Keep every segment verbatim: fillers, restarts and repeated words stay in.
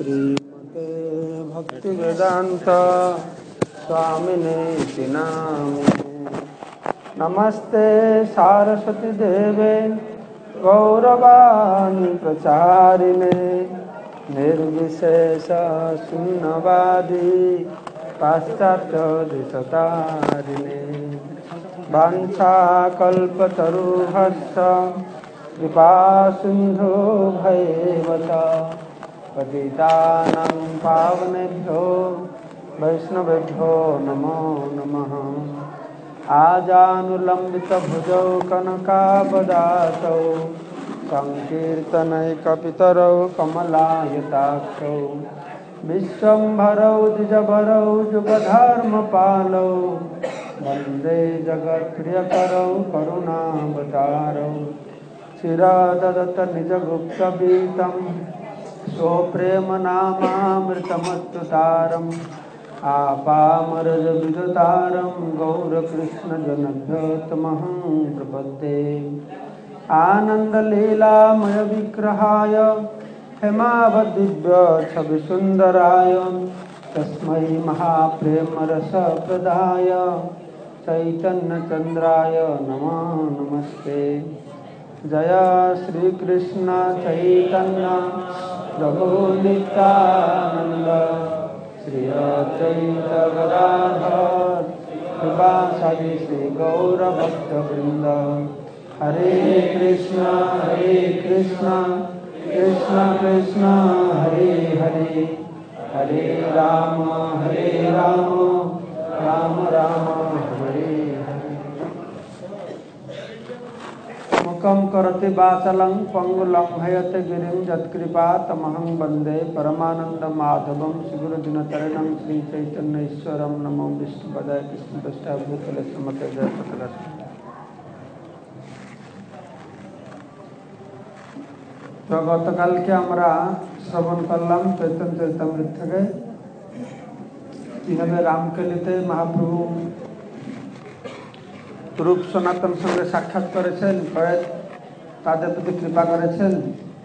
श्रीमते भक्तिवेदांत स्वामिने इति नामे। नमस्ते सारस्वती देवे गौरवाणी प्रचारिणे निर्विशेष शून्यवादी पाश्चात्य दिशतारिणे। वाञ्छाकल्पतरुभ्यश्च कृपा सिन्धु भैवता पतितानां पावनेभ्यो वैष्णवेभ्यो नमो नमः। आजानुलम्बितभुजौ कनकावदातौ संकीर्तनैकपितरौ कमलायताक्षौ विश्वम्भरौ द्विजभरौ युगधर्मपालौ वन्दे जगत्प्रियकरौ करुणावतारौ चिरददत निजगुप्तवीतं स्वप्रेमनामामृतमत्तुतारम् आपामरजविदुतारं गौरकृष्णजनभ्योत्तमहं प्रपद्ये। आनन्दलीलामयविग्रहाय हेमावदिव्यछविसुन्दराय तस्मै महाप्रेमरसप्रदाय चैतन्यचन्द्राय नमो नमस्ते। जय श्रीकृष्ण चैतन्य प्रभु नित्यानन्द श्री अद्वैत गदाधर श्रीवासादि श्री गौरभक्तवृन्द। हरे कृष्ण हरे कृष्ण कृष्ण कृष्ण हरे हरे हरे राम हरे राम राम राम हरे हरे। मुखं करोति वाचालं पंगुलं हयते गिरिं यत्कृपा तमहं वन्दे परमानन्दमाधवं श्रीगुरुदिनचरणं श्रीचैतन्येश्वरं। नमो विष्णुपदाय कृष्णपृष्ठाय भूतले श्रीमते जयपतले। तो गतकाल के আমরা শ্রবণ করলাম চৈতন্য চরিতামৃত থেকে কিভাবে রামকেলিতে মহাপ্রভু রূপ সনাতন সঙ্গে সাক্ষাৎ করেছেন, করে তাদের প্রতি কৃপা করেছেন।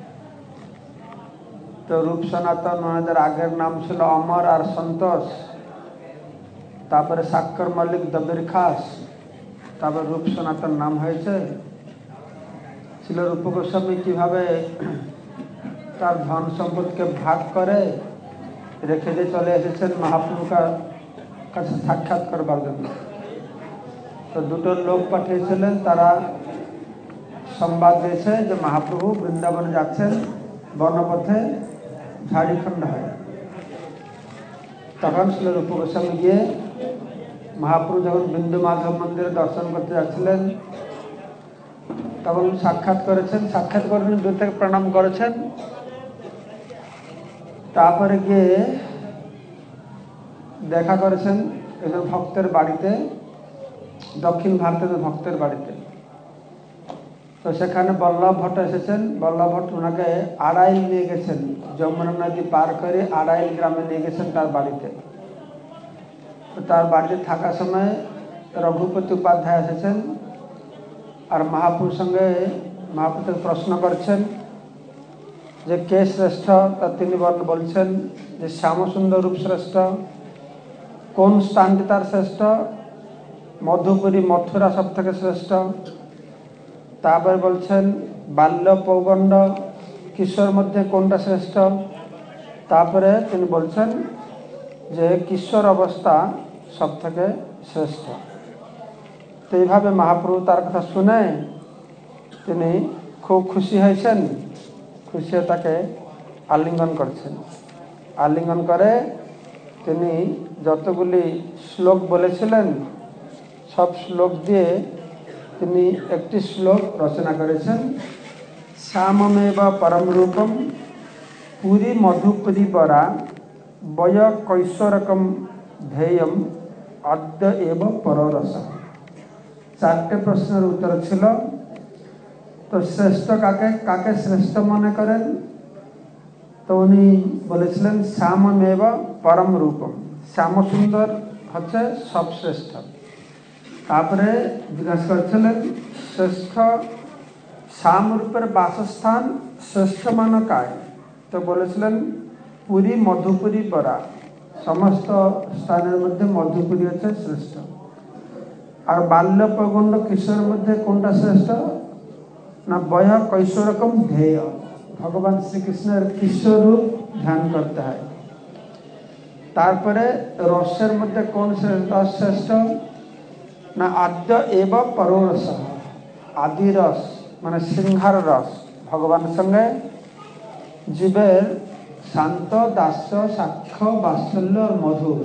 তো রূপ সনাতন ওনাদের আগের নাম ছিল অমর আর সন্তোষ, তারপরে সাক্ষর মল্লিক দবির খাস, তারপর রূপ সনাতন নাম হয়েছে। ছিল রূপ গোস্বামী কিভাবে তার ধন সম্পদকে ভাগ করে রেখে দিয়ে চলে এসেছেন মহাপ্রভুর কাছে সাক্ষাৎ করবার জন্য। তো দুটো লোক পাঠিয়েছিলেন, তারা সংবাদ দিয়েছে যে মহাপ্রভু বৃন্দাবনে যাচ্ছেন, বনপথে ঝাড়িখণ্ড হয়। তখন ছিল রূপ গোস্বামী গিয়ে মহাপ্রভু যখন বিন্দু মাধব মন্দিরে দর্শন করতে যাচ্ছিলেন তখন সাক্ষাৎ করেছেন। সাক্ষাৎ করেছেন, দূর থেকে প্রণাম করেছেন। তারপরে গিয়ে দেখা করেছেন একজন ভক্তের বাড়িতে, দক্ষিণ ভারতের ভক্তের বাড়িতে। তো সেখানে বল্লভ ভট্ট এসেছেন। বল্লভ ভট্ট ওনাকে আড়াইল নিয়ে গেছেন, যমুনা নদী পার করে আড়াইল গ্রামে নিয়ে গেছেন তার বাড়িতে। তো তার বাড়িতে থাকার সময় রঘুপতি উপাধ্যায় এসেছেন আর মহাপ্রভুর সঙ্গে মহাপ্রভু প্রশ্ন করছেন যে কে শ্রেষ্ঠ। তা তিনি বলছেন যে শ্যামসুন্দর রূপ শ্রেষ্ঠ। কোন স্থানটি তার শ্রেষ্ঠ? মধুপুরী মথুরা সব থেকে শ্রেষ্ঠ। তারপরে বলছেন বাল্য পৌগণ্ড কিশোর মধ্যে কোনটা শ্রেষ্ঠ। তারপরে তিনি বলছেন যে কিশোর অবস্থা সব থেকে শ্রেষ্ঠ। তো এইভাবে মহাপ্রভু তার কথা শুনে তিনি খুব খুশি হয়েছেন। খুশি হয়ে তাকে আলিঙ্গন করছেন। আলিঙ্গন করে তিনি যতগুলি শ্লোক বলেছিলেন সব শ্লোক দিয়ে তিনি একটি শ্লোক রচনা করেছেন। শ্যামমেব পরম রূপম পুরী মধুপুরী বরা বয় কৈশোরকম ধ্যেয়ম অদ্য এব পররস। চারটে প্রশ্নের উত্তর ছিল। তো শ্রেষ্ঠ কাকে কাকে শ্রেষ্ঠ মনে করেন? তো উনি বলেছিলেন শ্যামমেব পরম রূপম, শ্যামসুন্দর হচ্ছে সবশ্রেষ্ঠ। তারপরে জিজ্ঞাসা করেছিলেন শ্রেষ্ঠ শ্যামরূপের বাসস্থান শ্রেষ্ঠ মানকায়। তো বলেছিলেন পুরী মধুপুরী বরা সমস্ত স্থানের মধ্যে মধুপুরী হচ্ছে শ্রেষ্ঠ। আর বাল্য প্রগণ্ড কিশোর মধ্যে কোনটা শ্রেষ্ঠ না বয় কৈশোরকম ধ্যেয়, ভগবান শ্রীকৃষ্ণের কিশোর রূপ ধ্যান করতে হয়। তারপরে রসের মধ্যে কোন রস শ্রেষ্ঠ না আদ্য এব পররস, আদি রস মানে সিংহার রস, ভগবানের সঙ্গে জীবের শান্ত দাস্য সাক্ষ্য বাৎসল্য আর মধুর,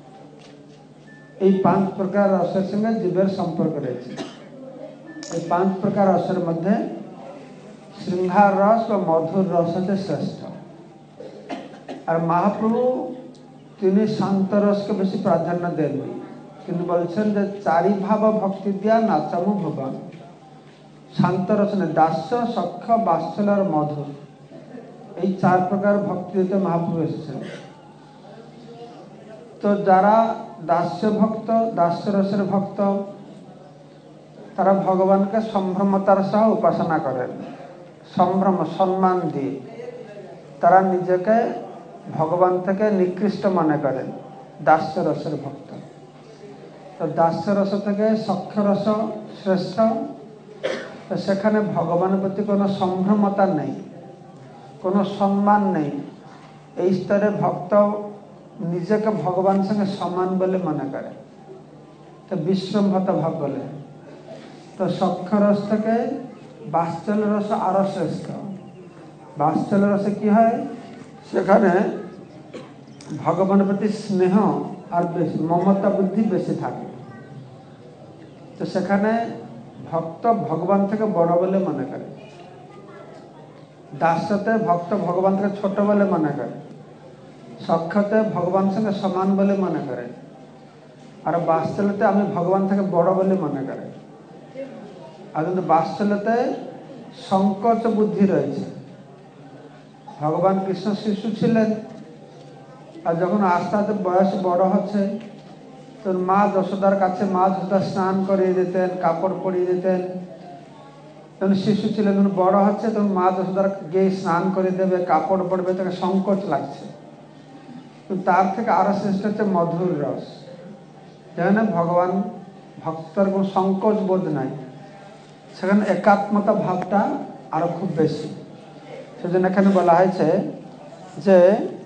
এই পাঁচ প্রকার রসের সঙ্গে জীবের সম্পর্ক রয়েছে। এই পাঁচ প্রকার রসের মধ্যে শৃঙ্গার রস বা মধুর রস হচ্ছে শ্রেষ্ঠ। আর মহাপ্রভু তিনি শান্ত রসকে বেশি প্রাধান্য দেননি, কিন্তু বলছেন যে চারি ভাব ভক্তি দিয়া নাচামু ভবান, শান্ত রস নেই, দাস্য সখ্য বাৎসল্য আর মধুর, এই চার প্রকার ভক্তি দিতে মহাপ্রভু এসেছেন। তো যারা দাস্য ভক্ত, দাস্য রসের ভক্ত, তারা ভগবানকে সম্ভ্রমতার সহ উপাসনা করেন, সম্ভ্রম সম্মান দিয়ে তারা নিজেকে ভগবান থেকে নিকৃষ্ট মনে করেন, দাস্য রসের ভক্ত। তো দাস্য রস থেকে সখ্য রস শ্রেষ্ঠ। তো সেখানে ভগবানের প্রতি কোনো সম্ভ্রমতা নেই, কোনো সম্মান নেই, এই স্তরে ভক্ত নিজেকে ভগবানের সঙ্গে সমান বলে মনে করে, তো বিশ্বম্ভতা ভাব বলে। তো সখ্য রস থেকে বাৎসল্য রস আরো শ্রেষ্ঠ। বাৎসল্য রসে কি হয়, সেখানে ভগবানের প্রতি স্নেহ আর বেশি মমতা বুদ্ধি বেশি থাকে, তো সেখানে ভক্ত ভগবান থেকে বড় বলে মনে করে। দাস্যতে ভক্ত ভগবান থেকে ছোট বলে মনে করে, সখ্যতে ভগবান সঙ্গে সমান বলে মনে করে, আর বাৎসল্যতে আমি ভগবান থেকে বড় বলে মনে করে। আর কিন্তু বাৎসল্যতে সংকোচ বুদ্ধি রয়েছে। ভগবান কৃষ্ণ শিশু ছিলেন, আর যখন আস্তে আস্তে বয়স বড় হচ্ছে, তোর মা যশোদার কাছে মা যশোদা স্নান করিয়ে দিতেন, কাপড় পরিয়ে দিতেন। যখন শিশু ছিলেন, যখন বড় হচ্ছে তখন মা যশোদার গিয়ে স্নান করে দেবে, কাপড় পরবে, তাকে সংকোচ লাগছে। তার থেকে আরো শ্রেষ্ঠ হচ্ছে মধুর রস, যেখানে ভগবান ভক্তর কোনো সংকোচ বোধ নাই, সেখানে একাত্মতা ভাবটা আরো খুব বেশি। সেজন্য এখানে বলা হয়েছে যে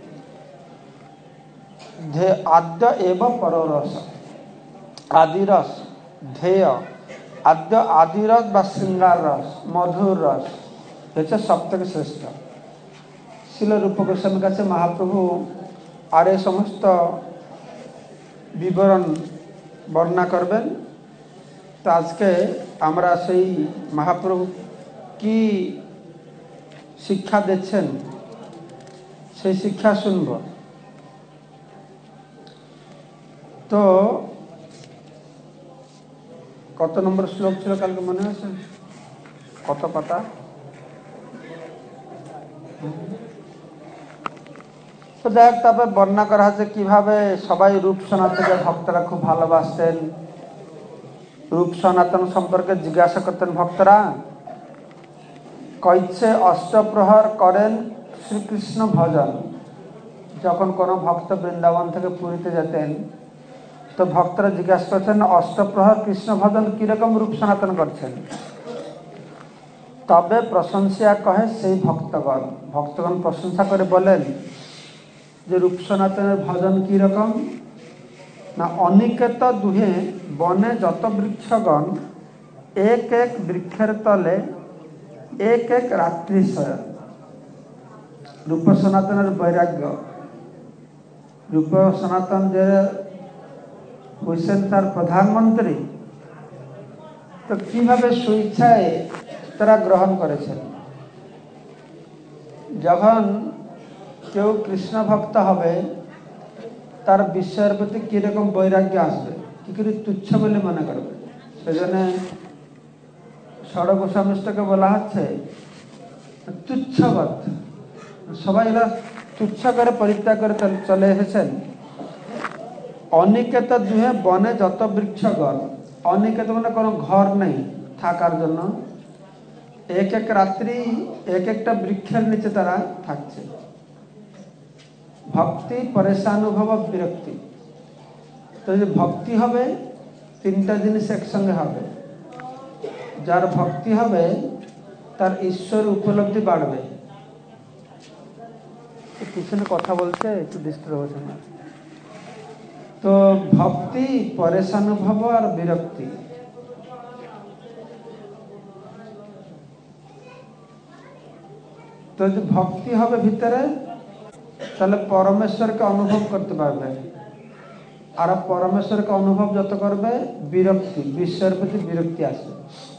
আদ্য এব পররস, আদিরস ধ্যেয়, আদ্য আদিরস বা শৃঙ্গার রস, মধুর রস হচ্ছে সব থেকে শ্রেষ্ঠ। শিল রূপ গোস্বামীর কাছে মহাপ্রভু আর এ সমস্ত বিবরণ বর্ণনা করবেন। তো আজকে আমরা সেই মহাপ্রভু কি শিক্ষা দিচ্ছেন সেই শিক্ষা শুনব। তো কত নম্বর শ্লোক ছিল কালকে মনে আছে? কত পাতা? তো যাই হোক, তারপরে বর্ণনা করা হচ্ছে কিভাবে সবাই রূপ সনাতনকে ভক্তরা খুব ভালোবাসতেন। রূপ সনাতন সম্পর্কে জিজ্ঞাসা করতেন ভক্তরা, কইছে অষ্টপ্রহর করেন শ্রীকৃষ্ণ ভজন। যখন কোনো ভক্ত বৃন্দাবন থেকে পুরীতে যেতেন, তো ভক্তরা জিজ্ঞাসা করছেন অষ্টপ্রহর কৃষ্ণ ভজন কিরকম রূপ সনাতন করছেন। তবে প্রশংসা কহে সেই ভক্তগণ, ভক্তগণ প্রশংসা করে বলেন যে রূপ সনাতনের ভজন কিরকম না, অনিকেত দুহে বনে যত বৃক্ষগণ, এক এক বৃক্ষের তলে এক এক রাত্রি শয়ন। রূপ সনাতনের বৈরাগ্য, রূপ সনাতন যে হইছেন তার প্রধানমন্ত্রী, তো কিভাবে স্বেচ্ছায় তারা গ্রহণ করেছেন। যখন কেউ কৃষ্ণ ভক্ত হবে, তার বিশ্বের প্রতি কিরকম বৈরাগ্য আসবে, কি করে তুচ্ছ বলে মনে করবে। সেজন্য ষড় গোস্বামীকে বলা হচ্ছে তুচ্ছবৎ, সবাই এরা তুচ্ছ করে পরিত্যাগ করে চলে এসেছেন। অনিকেত দুহে বনে যত বৃক্ষগণ, অনিকেত মানে কোনো ঘর নেই থাকার জন্য, এক এক রাত্রি এক একটা বৃক্ষের নিচে তারা থাকছে। ভক্তি, পরেশানুভব, বিরক্তি। তো যে ভক্তি হবে তিনটা জিনিস একসঙ্গে হবে। যার ভক্তি হবে তার ঈশ্বর উপলব্ধি বাড়বে। পিছনে কথা বলছে, একটু ডিস্টার্ব হচ্ছে না। তো ভক্তি, পরেশানুভব আর বিরক্তি। তো যে ভক্তি হবে ভিতরে, তাহলে পরমেশ্বরকে অনুভব করতে পারবে। আর পরমেশ্বরকে অনুভব যত করবে, বিরক্তি, বিশ্বের প্রতি বিরক্তি আসবে।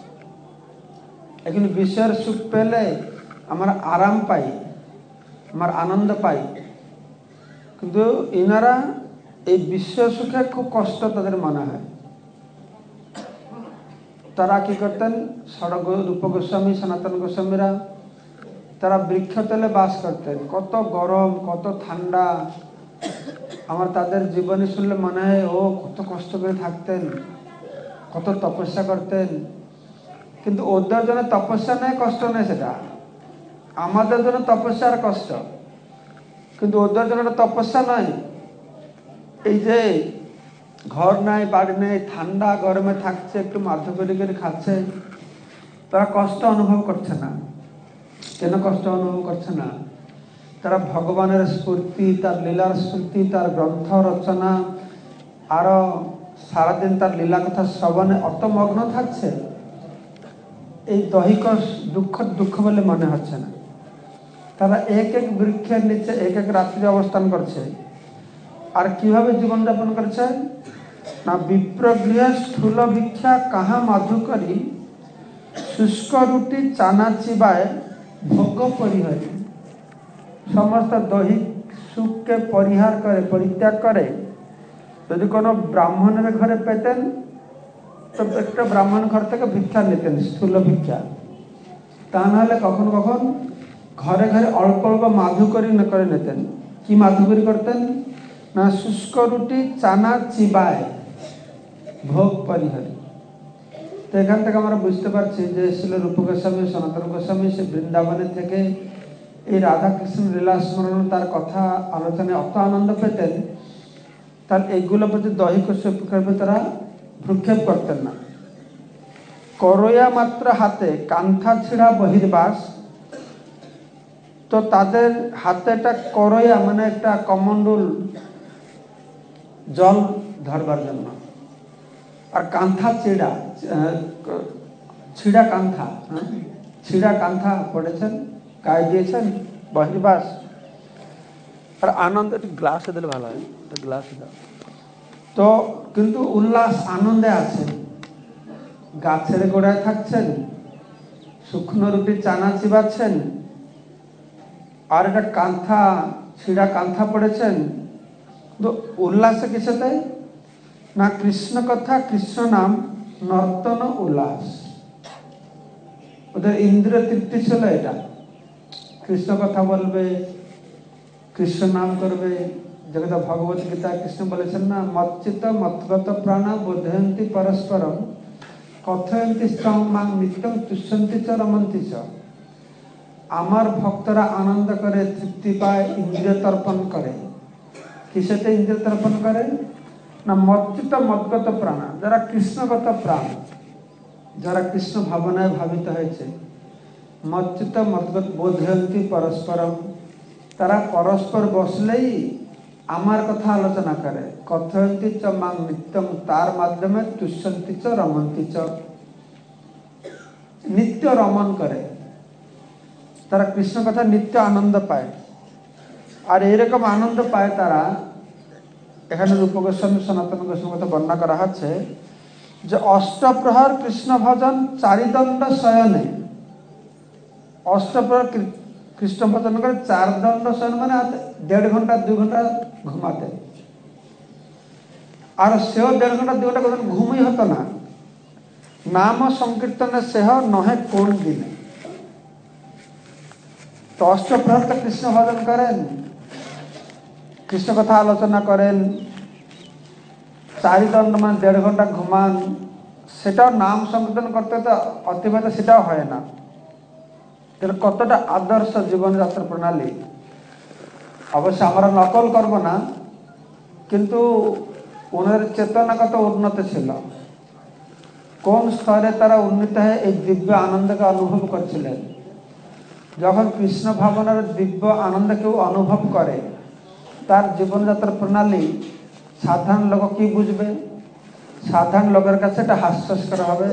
এখন বিশ্বের সুখ পেলে আমরা আরাম পাই, আমার আনন্দ পাই, কিন্তু ইনারা এই বিশ্ব সুখে খুব কষ্ট তাদের মনে হয়। তারা কি করতেন, রূপ গোস্বামী, সনাতন গোস্বামীরা তারা বৃক্ষতলে বাস করতেন। কত গরম, কত ঠান্ডা, আমার তাদের জীবনী শুনলে মনে হয় ও কত কষ্ট করে থাকতেন, কত তপস্যা করতেন। কিন্তু ওদের জন্য তপস্যা নেই, কষ্ট নেই, সেটা আমাদের জন্য তপস্যা আর কষ্ট। কিন্তু ওদের জন্য তপস্যা নয়, এই যে ঘর নাই, বাড়ি নেই, ঠান্ডা গরমে থাকছে, একটু মাধ্যকরি করে খাচ্ছে, তারা কষ্ট অনুভব করছে না। কেন কষ্ট অনুভব করছে না? তারা ভগবানের স্ফূর্তি, তার লীলার স্ফূর্তি, তার গ্রন্থ রচনা, আরো সারাদিন তার লীলা কথা শ্রবণে অত মগ্ন থাকছে, এই দৈহিক দুঃখ দুঃখ বলে মনে হচ্ছে না। তারা এক এক বৃক্ষের নিচে এক এক রাত্রি অবস্থান করছে। আর কিভাবে জীবনযাপন করছে না, বিপ্রগৃহে স্থূল ভিক্ষা কাহা মাধু করি, শুষ্ক রুটি চানা চিবায় ভোগ পরিহরি। সমস্ত দৈহিক সুখকে পরিহার করে, পরিত্যাগ করে। যদি কোনো ব্রাহ্মণের ঘরে পেতেন তো একটা ব্রাহ্মণ ঘর থেকে ভিক্ষা নিতেন, স্থূল ভিক্ষা। তা নাহলে কখন কখন ঘরে ঘরে অল্প অল্প মাধুকরি করে নিতেন। কি মাধুকরি করতেন না, শুষ্ক রুটি চানা চিবায় ভোগ পরিহরি। তো এখান থেকে আমরা বুঝতে পারছি যে ছিল রূপ গোস্বামী, সনাতন গোস্বামী সে বৃন্দাবনের থেকে এই রাধাকৃষ্ণ লীলা স্মরণ, তার কথা আলোচনায় অত আনন্দ পেতেন, তার এইগুলো প্রতি দৈহিক সুখের তারা ভ্রুক্ষেপ করতেন না। করয়া মাত্র হাতে কান্থা ছিঁড়া বহির্বাস। তো তাদের হাতে একটা করয়া মানে একটা কমণ্ডল, জল ধরবার জন্য, আর কান্থা ছিঁড়া, ছিঁড়া কান্থা, ছিঁড়া কান্থা পড়েছেন, গায়ে দিয়েছেন, বহির্বাস। আর আনন্দ, একটু গ্লাসে দিলে ভালো হয়, গ্লাসে দাও। তো কিন্তু উল্লাস আনন্দে আছেন, গাছের গোড়ায় থাকছেন, শুকনো রুটি চানা চিবাচ্ছেন, আর একটা কান্থা, ছিঁড়া কান্থা পড়েছেন। তো উল্লাসে কিসেতে না, কৃষ্ণ কথা, কৃষ্ণ নাম, নর্তন, উল্লাস। ওদের ইন্দ্রিয় তৃপ্তি ছিল এটা। কৃষ্ণ কথা বলবে, কৃষ্ণ নাম করবে। যেটা ভগবত গীতা কৃষ্ণ বলেছেন না, মচ্চিত মৎগত প্রাণ বোধয়ন্তি পরস্পরম কথয়ন্তি স্তং মাং নিত্যং তুষ্যন্তি চ রমন্তি চ। আমার ভক্তরা আনন্দ করে, তৃপ্তি পায়, ইন্দ্রিয় তর্পণ করে। কিসেতে ইন্দ্রিয় তর্পণ করে না, মচ্চিত মৎগত প্রাণ, যারা কৃষ্ণগত প্রাণ, যারা কৃষ্ণ ভাবনায় ভাবিত হয়েছে। মচ্চিত মৎগত বোধয়ন্তি পরস্পরম, তারা পরস্পর বসলেই আমার কথা আলোচনা করে। কথয়ন্তি চ মাং নিত্যম, তার মাধ্যমে তুষ্যন্তি চ রমন্তি চ, নিত্য রমন করে। তারা কৃষ্ণ কথা নিত্য আনন্দ পায়। আর এইরকম আনন্দ পায় তারা, এখানে রূপ গোস্বামী, সনাতন গোস্বামী কথা বর্ণনা করা হচ্ছে যে অষ্টপ্রহর কৃষ্ণ ভজন চারিদণ্ড শয়নে। অষ্টপ্রহর কৃষ্ণ ভজন করে, চার দণ্ড শয়ন মানে দেড় ঘন্টা দুই ঘন্টা ঘুমাতে। আর সেও দেড় ঘন্টা দুই ঘন্টা ঘুমই হতো না। নাম সংকীর্তনে সেহ নহে কোন দিনে। তো অষ্টপ্রহর তো কৃষ্ণ ভজন করেন, কৃষ্ণ কথা আলোচনা করেন, চারিদণ্ড মানে দেড় ঘন্টা ঘুমান, সেটাও নাম সংকীর্তন করতে তো অতিবাহিত সেটাও হয় না। তাহলে কতটা আদর্শ জীবনযাত্রা প্রণালী। অবশ্য আমরা নকল করব না, কিন্তু ওনার চেতনাগত উন্নতি ছিল। কোন স্তরে তারা উন্নীত হয়ে এই দিব্য আনন্দকে অনুভব করছিলেন। যখন কৃষ্ণ ভাবনার দিব্য আনন্দ কেউ অনুভব করে, তার জীবনযাত্রার প্রণালী সাধারণ লোক কি বুঝবে? সাধারণ লোকের কাছে এটা হাস্যস্কর হবে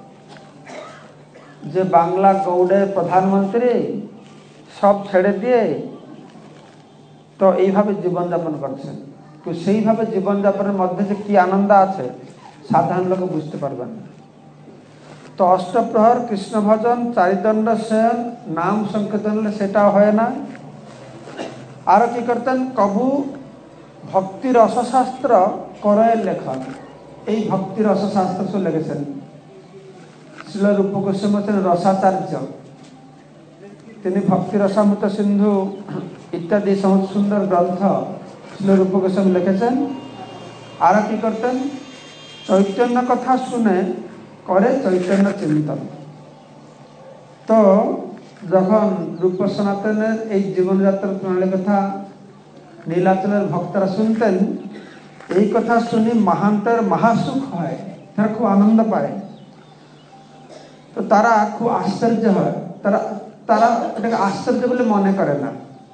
যে বাংলা গৌড়ের প্রধানমন্ত্রী সব ছেড়ে দিয়ে তো এইভাবে জীবনযাপন করছেন। তো সেইভাবে জীবনযাপনের মধ্যে যে কি আনন্দ আছে সাধারণ লোক বুঝতে পারবেন না। তো অষ্টপ্রহর কৃষ্ণ ভজন, চারিদণ্ড সেন, নাম সংকীর্তন সেটাও হয় না। আরো কি করতেন? কবু ভক্তি রসশাস্ত্র করয়ের লেখন। এই ভক্তি রসশাস্ত্র সে লিখেছেন। শিল রূপ গোস্বামী হচ্ছেন রসাচার্য। তিনি ভক্তি রসামৃত সিন্ধু ইত্যাদি সমস্ত সুন্দর গ্রন্থ শিল রূপ গোস্বামী লিখেছেন। আরো কি করতেন? চৈতন্য কথা শুনে করে চৈতন্য চিন্তন। তো যখন রূপ সনাতনের এই জীবনযাত্রার প্রণালীর কথা নীলাচলের ভক্তরা শুনতেন, এই কথা শুনি মহান্তর মহাসুখ হয়, তারা খুব আনন্দ পায়। তো তারা খুব আশ্চর্য হয়, তারা তারা এটাকে আশ্চর্য বলে মনে করে না।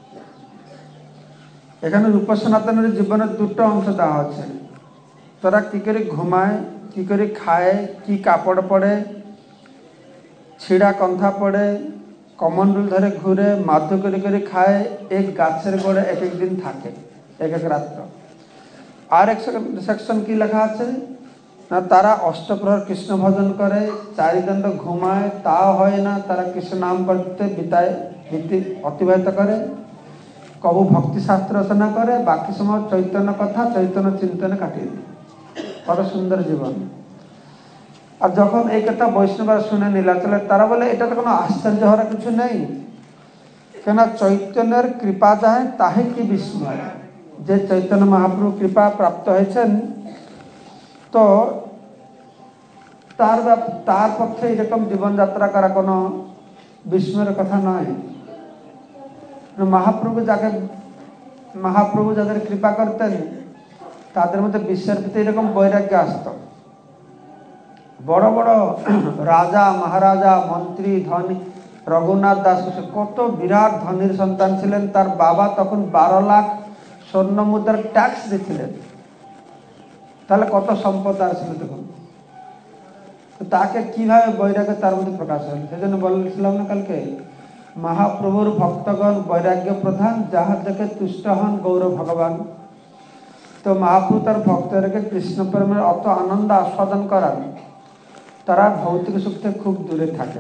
এখানে রূপ সনাতনের জীবনের দুটো অংশ দেওয়া আছে। তারা কি করে ঘুমায়, কি করে খায়, কি কাপড় পরে, ছিঁড়া কন্থা পড়ে, কমন্ডল ধরে ঘুরে, মাধ্য করে করে খায়, এক গাছের গোড়ে এক এক দিন থাকে, এক এক রাত্র। আর এক সেকশন কি লেখা আছে না, তারা অষ্টপ্রহর কৃষ্ণ ভজন করে, চারিদণ্ড ঘুমায়, তাও হয় না, তারা কৃষ্ণ নাম করতে বিতায় অতিবাহিত করে, কবু ভক্তি শাস্ত্র রচনা করে, বাকি সময় চৈতন্য কথা চৈতন্য চিন্তনে কাটিয়ে দেয়। কত সুন্দর জীবন। আর যখন এই কথা বৈষ্ণবরা শুনে নীলাচলের, তারা বলে এটা তো কোনো আশ্চর্য হওয়ার কিছু নেই, কেন চৈতন্যের কৃপা যায় তাহে কি বিস্ময়। যে চৈতন্য মহাপ্রভু কৃপা প্রাপ্ত হয়েছেন, তো তার তার পক্ষে এরকম জীবনযাত্রা করা কোনো বিস্ময়ের কথা নয়। মহাপ্রভু যাকে মহাপ্রভু যাদের কৃপা করতেন, তাদের মধ্যে বিশ্বের প্রতি এরকম বৈরাগ্য আসত। বড় বড় রাজা, মহারাজা, মন্ত্রী, ধনী, রঘুনাথ দাস কত বিরাট ধনীর সন্তান ছিলেন। তার বাবা তখন বারো লাখ স্বর্ণ মুদ্রার ট্যাক্স দিচ্ছিলেন। তাহলে কত সম্পদ আর ছিল তখন। তাকে কিভাবে বৈরাগ্য তার মধ্যে প্রকাশ হল। সেই জন্য বলেছিলাম না কালকে, মহাপ্রভুর ভক্তগণ বৈরাগ্য প্রধান, যাহা দেখে তুষ্ট হন গৌর ভগবান। তো মহাপ্রভু তার ভক্তদেরকে কৃষ্ণ প্রেমের অত আনন্দ আস্বাদন করান, তারা ভৌতিক সুখ থেকে খুব দূরে থাকে।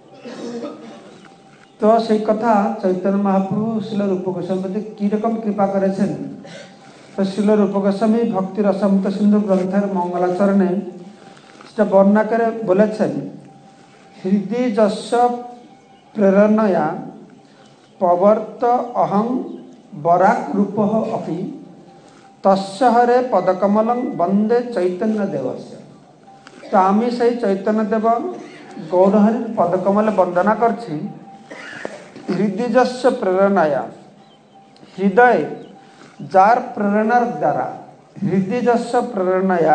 তো সেই কথা চৈতন্য মহাপ্রভু শিল রূপ গোস্বামী কিরকম কৃপা করেছেন, তো শিল রূপ গোস্বামী ভক্তি রসামৃত সিন্ধু গ্রন্থের মঙ্গলাচরণে সেটা বর্ণনা করে বলেছেন, হৃদয় যস্য প্রেরণয়া প্রবর্ত অহং বরাক রূপ অপি তস্য হরে পদকমলং বন্দে চৈতন্য দেবস্য। তো আমি সেই চৈতন্য দেব গৌরহরির পদকমলে বন্দনা করছি। হৃদয়স্য প্রেরণায়া, হৃদয় যার প্রেরণার দ্বারা, হৃদয়স্য প্রেরণায়া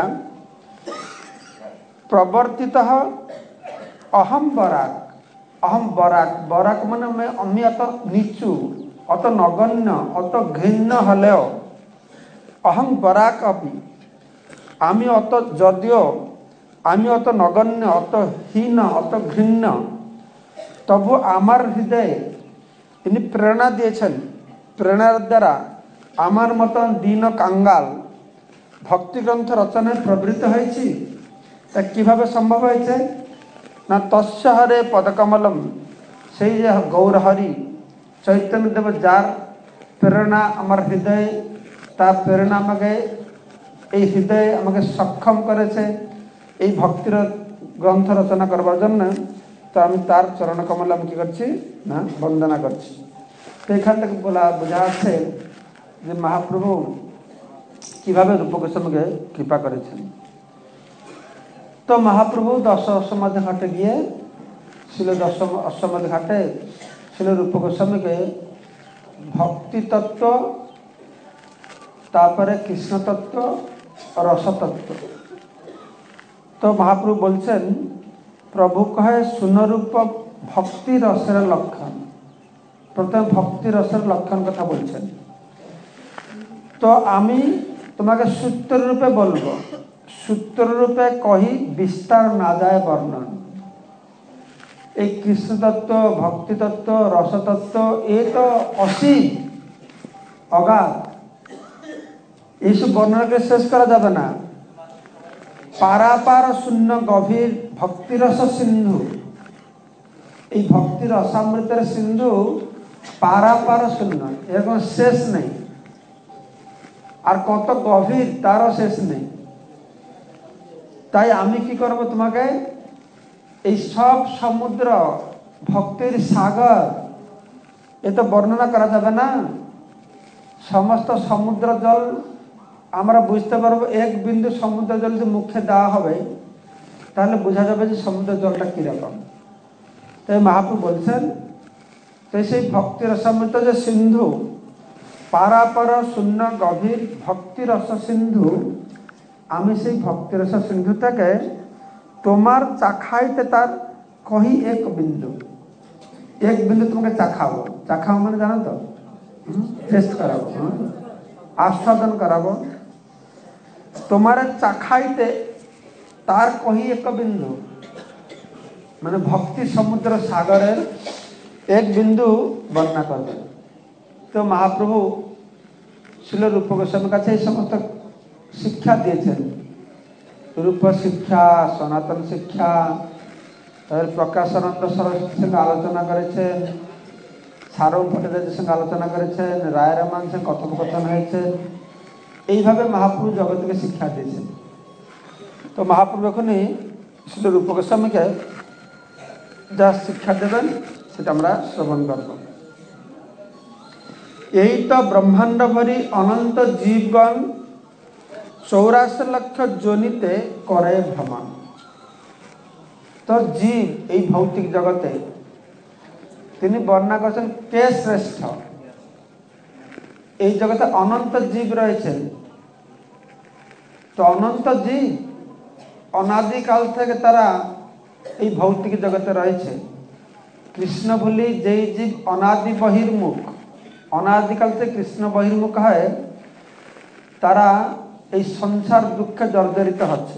প্রবর্তিত অহম বরাক। অহম বরাক, বরাক মানে আমি অত নিচু, অত নগণ্য, অত ঘৃণ্য হলেও, অহং বরাক অপি, আমি অত যদিও আমি অত নগণ্য, অত হীন, অত ঘৃণ্য, তবু আমার হৃদয়ে তিনি প্রেরণা দিয়েছেন। প্রেরণার দ্বারা আমার মতন দীন কাঙ্গাল ভক্তিগ্রন্থ রচনায় প্রবৃত্ত হয়েছি। তা কিভাবে সম্ভব হয়েছে না, তস্য হরে পদকমলম, সেই যে গৌরহরি চৈতন্য দেব যার প্রেরণা আমার হৃদয়ে, তার প্রেরণা আমাকে এই হৃদয়ে আমাকে সক্ষম করেছে এই ভক্তির গ্রন্থ রচনা করবার জন্য। তো আমি তার চরণ কমল আমি কি করছি না, বন্দনা করছি। তো এখান থেকে বলা বোঝা যাচ্ছে যে মহাপ্রভু কিভাবে রূপ গোস্বামীকে কৃপা করেছেন। তো মহাপ্রভু দশ অশ্বমেধ ঘাটে গিয়ে শিল দশ অশ্বমেধ ঘাটে শিল রূপ গোস্বামীকে ভক্তি তত্ত্ব, তারপরে কৃষ্ণ তত্ত্ব, রস তত্ত্ব। তো মহাপ্রভু বলছেন, প্রভু কহে সুনরূপ ভক্তি রসের লক্ষণ। প্রথমে ভক্তি রসের লক্ষণ কথা বলছেন। তো আমি তোমাকে সূত্র রূপে বলবো, সূত্র রূপে কহি বিস্তার না যায় বর্ণন। এই কৃষ্ণ তত্ত্ব, ভক্তি তত্ত্ব, রসতত্ত্ব এ তো অসীম অগাধ, এইসব বর্ণনাকে শেষ করা যাবে না। পারাপার শূন্য গভীর ভক্তিরস সিন্ধু, এই ভক্তি রসামৃতের সিন্ধু পারাপার শূন্য, এরকম শেষ নেই। আর কত গভীর তারও শেষ নেই। তাই আমি কি করব, তোমাকে এই সব সমুদ্র ভক্তির সাগর, এ তো বর্ণনা করা যাবে না। সমস্ত সমুদ্র জল আমরা বুঝতে পারবো, এক বিন্দু সমুদ্র জল যদি মুখে দেওয়া হবে তাহলে বোঝা যাবে যে সমুদ্র জলটা কিরকম। তাই মহাপ্রভু বলছেন, তাই সেই ভক্তি রসামৃত যে সিন্ধু, পারাপার শূন্য গভীর ভক্তি রস সিন্ধু, আমি সেই ভক্তি রস সিন্ধুটাকে তোমার চাখাইতে তার কহি এক বিন্দু, এক বিন্দু তোমাকে চাখাবো। চাখাবো মানে জানো তো, টেস্ট করাবো, আস্বাদন করাবো। তোমার চাখাইতে তার কহি এক বিন্দু, মানে ভক্তি সমুদ্র সাগরের এক বিন্দু বর্ণনা করবে। তো মহাপ্রভু শিল রূপ গোস্বামীর কাছে এই সমস্ত শিক্ষা দিয়েছেন। রূপ শিক্ষা, সনাতন শিক্ষা, তাদের প্রকাশানন্দ সরস্বতীর সঙ্গে আলোচনা করেছেন, সারম ভট্টাচার্যের সঙ্গে আলোচনা করেছেন, রায় রহমান সঙ্গে কথোপকথন হয়েছে। এইভাবে মহাপ্রভু জগৎকে শিক্ষা দিয়েছেন। তো মহাপ্রভু এখনই শিল রূপ গোস্বামীকে যা শিক্ষা দেবেন সেটা আমরা শ্রবণ করব। এই তো ব্রহ্মাণ্ড ভরি অনন্ত জীবগণ চৌরাশি লক্ষ যোনিতে করে ভ্রমণ। তো জীব এই ভৌতিক জগতে তিনি বর্ণনা করেছেন কে শ্রেষ্ঠ। এই জগতে অনন্ত জীব রয়েছেন। তো অনন্ত জীব অনাদিকাল থেকে তারা এই ভৌতিক জগতে রয়েছে। কৃষ্ণ বলি যেই জীব অনাদি বহির্মুখ, অনাদিকাল থেকে কৃষ্ণ বহির্মুখ হয়, তারা এই সংসার দুঃখে জর্জরিত হচ্ছে।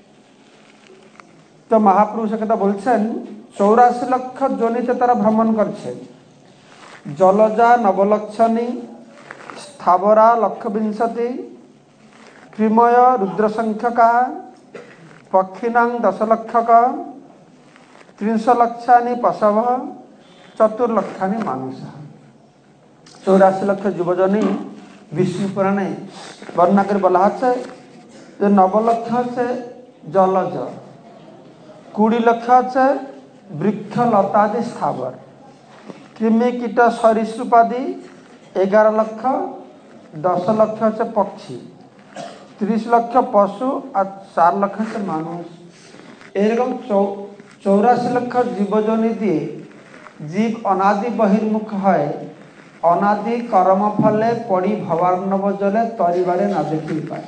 তো মহাপ্রভু সে কথা বলছেন, চৌরাশি লক্ষ যোনিতে তারা ভ্রমণ করছে। জলজা নবলক্ষণী, স্থাবরা লক্ষবিংশতি, ক্রিময় রুদ্রসংখ্যকা, পক্ষিণাং দশলক্ষক, ত্রিশ লক্ষানি পশব, চতুর্লক্ষানি মানুষ। চৌরাশি লক্ষ যুবজনী বিষ্ণু পুরাণে বর্ণনা করে বলা হচ্ছে যে নবলক্ষ হচ্ছে জলজ, কুড়ি লক্ষ হচ্ছে বৃক্ষ লতাদি স্থাবর, কৃমি কীট সরীসৃপাদি এগারো লক্ষ, দশ লক্ষ হচ্ছে পক্ষী, ত্রিশ লক্ষ পশু আর চার লক্ষ হচ্ছে মানুষ। এরকম চৌরাশি লক্ষ জীবজনী দিয়ে জীব অনাদি বহির্মুখ হয়, অনাদি কর্ম ফলে পড়ি ভবার্ণব জলে তরিবারে না দেখি পায়।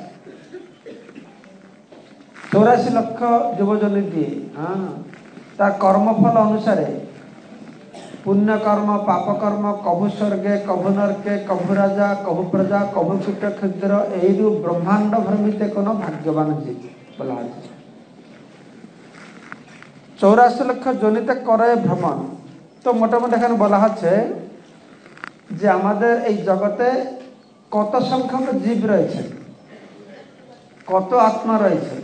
চৌরাশি লক্ষ যুবজনী দিয়ে হ্যাঁ তার কর্মফল অনুসারে পুণ্যকর্ম পাপকর্ম কভু স্বর্গে কভু নরকে কভু রাজা কভু প্রজা কভু কীট ক্ষুদ্র, এইরূপ ব্রহ্মাণ্ড ভ্রমিতে কোন ভাগ্যবান জীব বলা হয়েছে। চৌরাশি লক্ষ জনিতে করে ভ্রমণ। তো মোটামুটি এখানে বলা হচ্ছে যে আমাদের এই জগতে কত সংখ্যক জীব রয়েছে, কত আত্মা রয়েছে।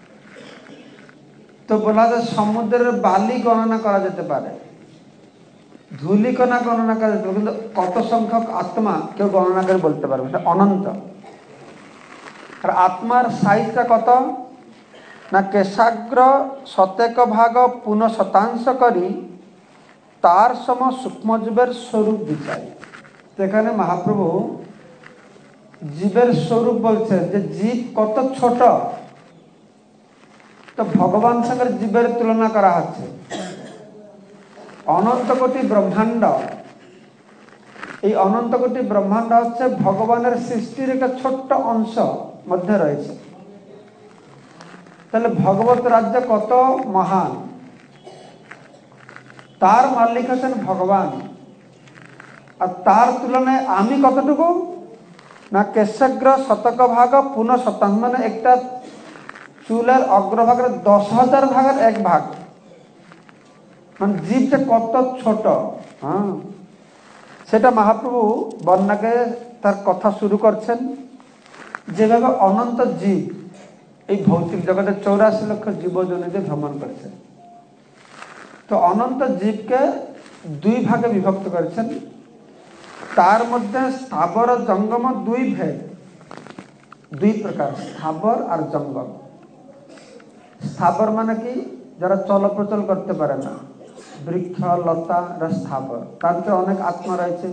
তো বলা যায় সমুদ্রের বালি গণনা করা যেতে পারে, ধূলিকণা গণনা করা যেতে পারে, কিন্তু কত সংখ্যক আত্মা কেউ গণনা করে বলতে পারবে, এটা অনন্ত। আর আত্মার সাইজটা কত না, কেশাগ্র শতেক ভাগ পুনঃ শতাংশ করি তার সম সূক্ষ্মজীবের স্বরূপ বিচার। সেখানে মহাপ্রভু জীবের স্বরূপ বলছে যে জীব কত ছোট, তো ভগবান সঙ্গে জীবের তুলনা করা হচ্ছে। অনন্ত কোটি ব্রহ্মাণ্ড, এই অনন্ত কোটি ব্রহ্মাণ্ড হচ্ছে ভগবানের সৃষ্টির একটা ছোট্ট অংশ মধ্যে রয়েছে। তাহলে ভগবত রাজ্য কত মহান, তার মালিক হচ্ছেন ভগবান, আর তার তুলনায় আমি কতটুকু না কেশগ্র শতক ভাগ পুনঃ শতাং, মানে একটা চুলের অগ্রভাগের দশ হাজার ভাগের এক ভাগ, মানে জীবটা কত ছোট। হ্যাঁ, সেটা মহাপ্রভু বর্ণাকে তার কথা শুরু করছেন। যেভাবে অনন্ত জীব এই ভৌতিক জগতে চৌরাশি লক্ষ জীবজনিতে ভ্রমণ করেছে, তো অনন্ত জীবকে দুই ভাগে বিভক্ত করেছেন। তার মধ্যে স্থাবর জঙ্গম দুই ভেদ, দুই প্রকার, স্থাবর আর জঙ্গম। স্থাবর মানে কি, যারা চলপ্রচল করতে পারে না, বৃক্ষ লতা, স্থাবর, তার ভিতরে অনেক আত্মা রয়েছে।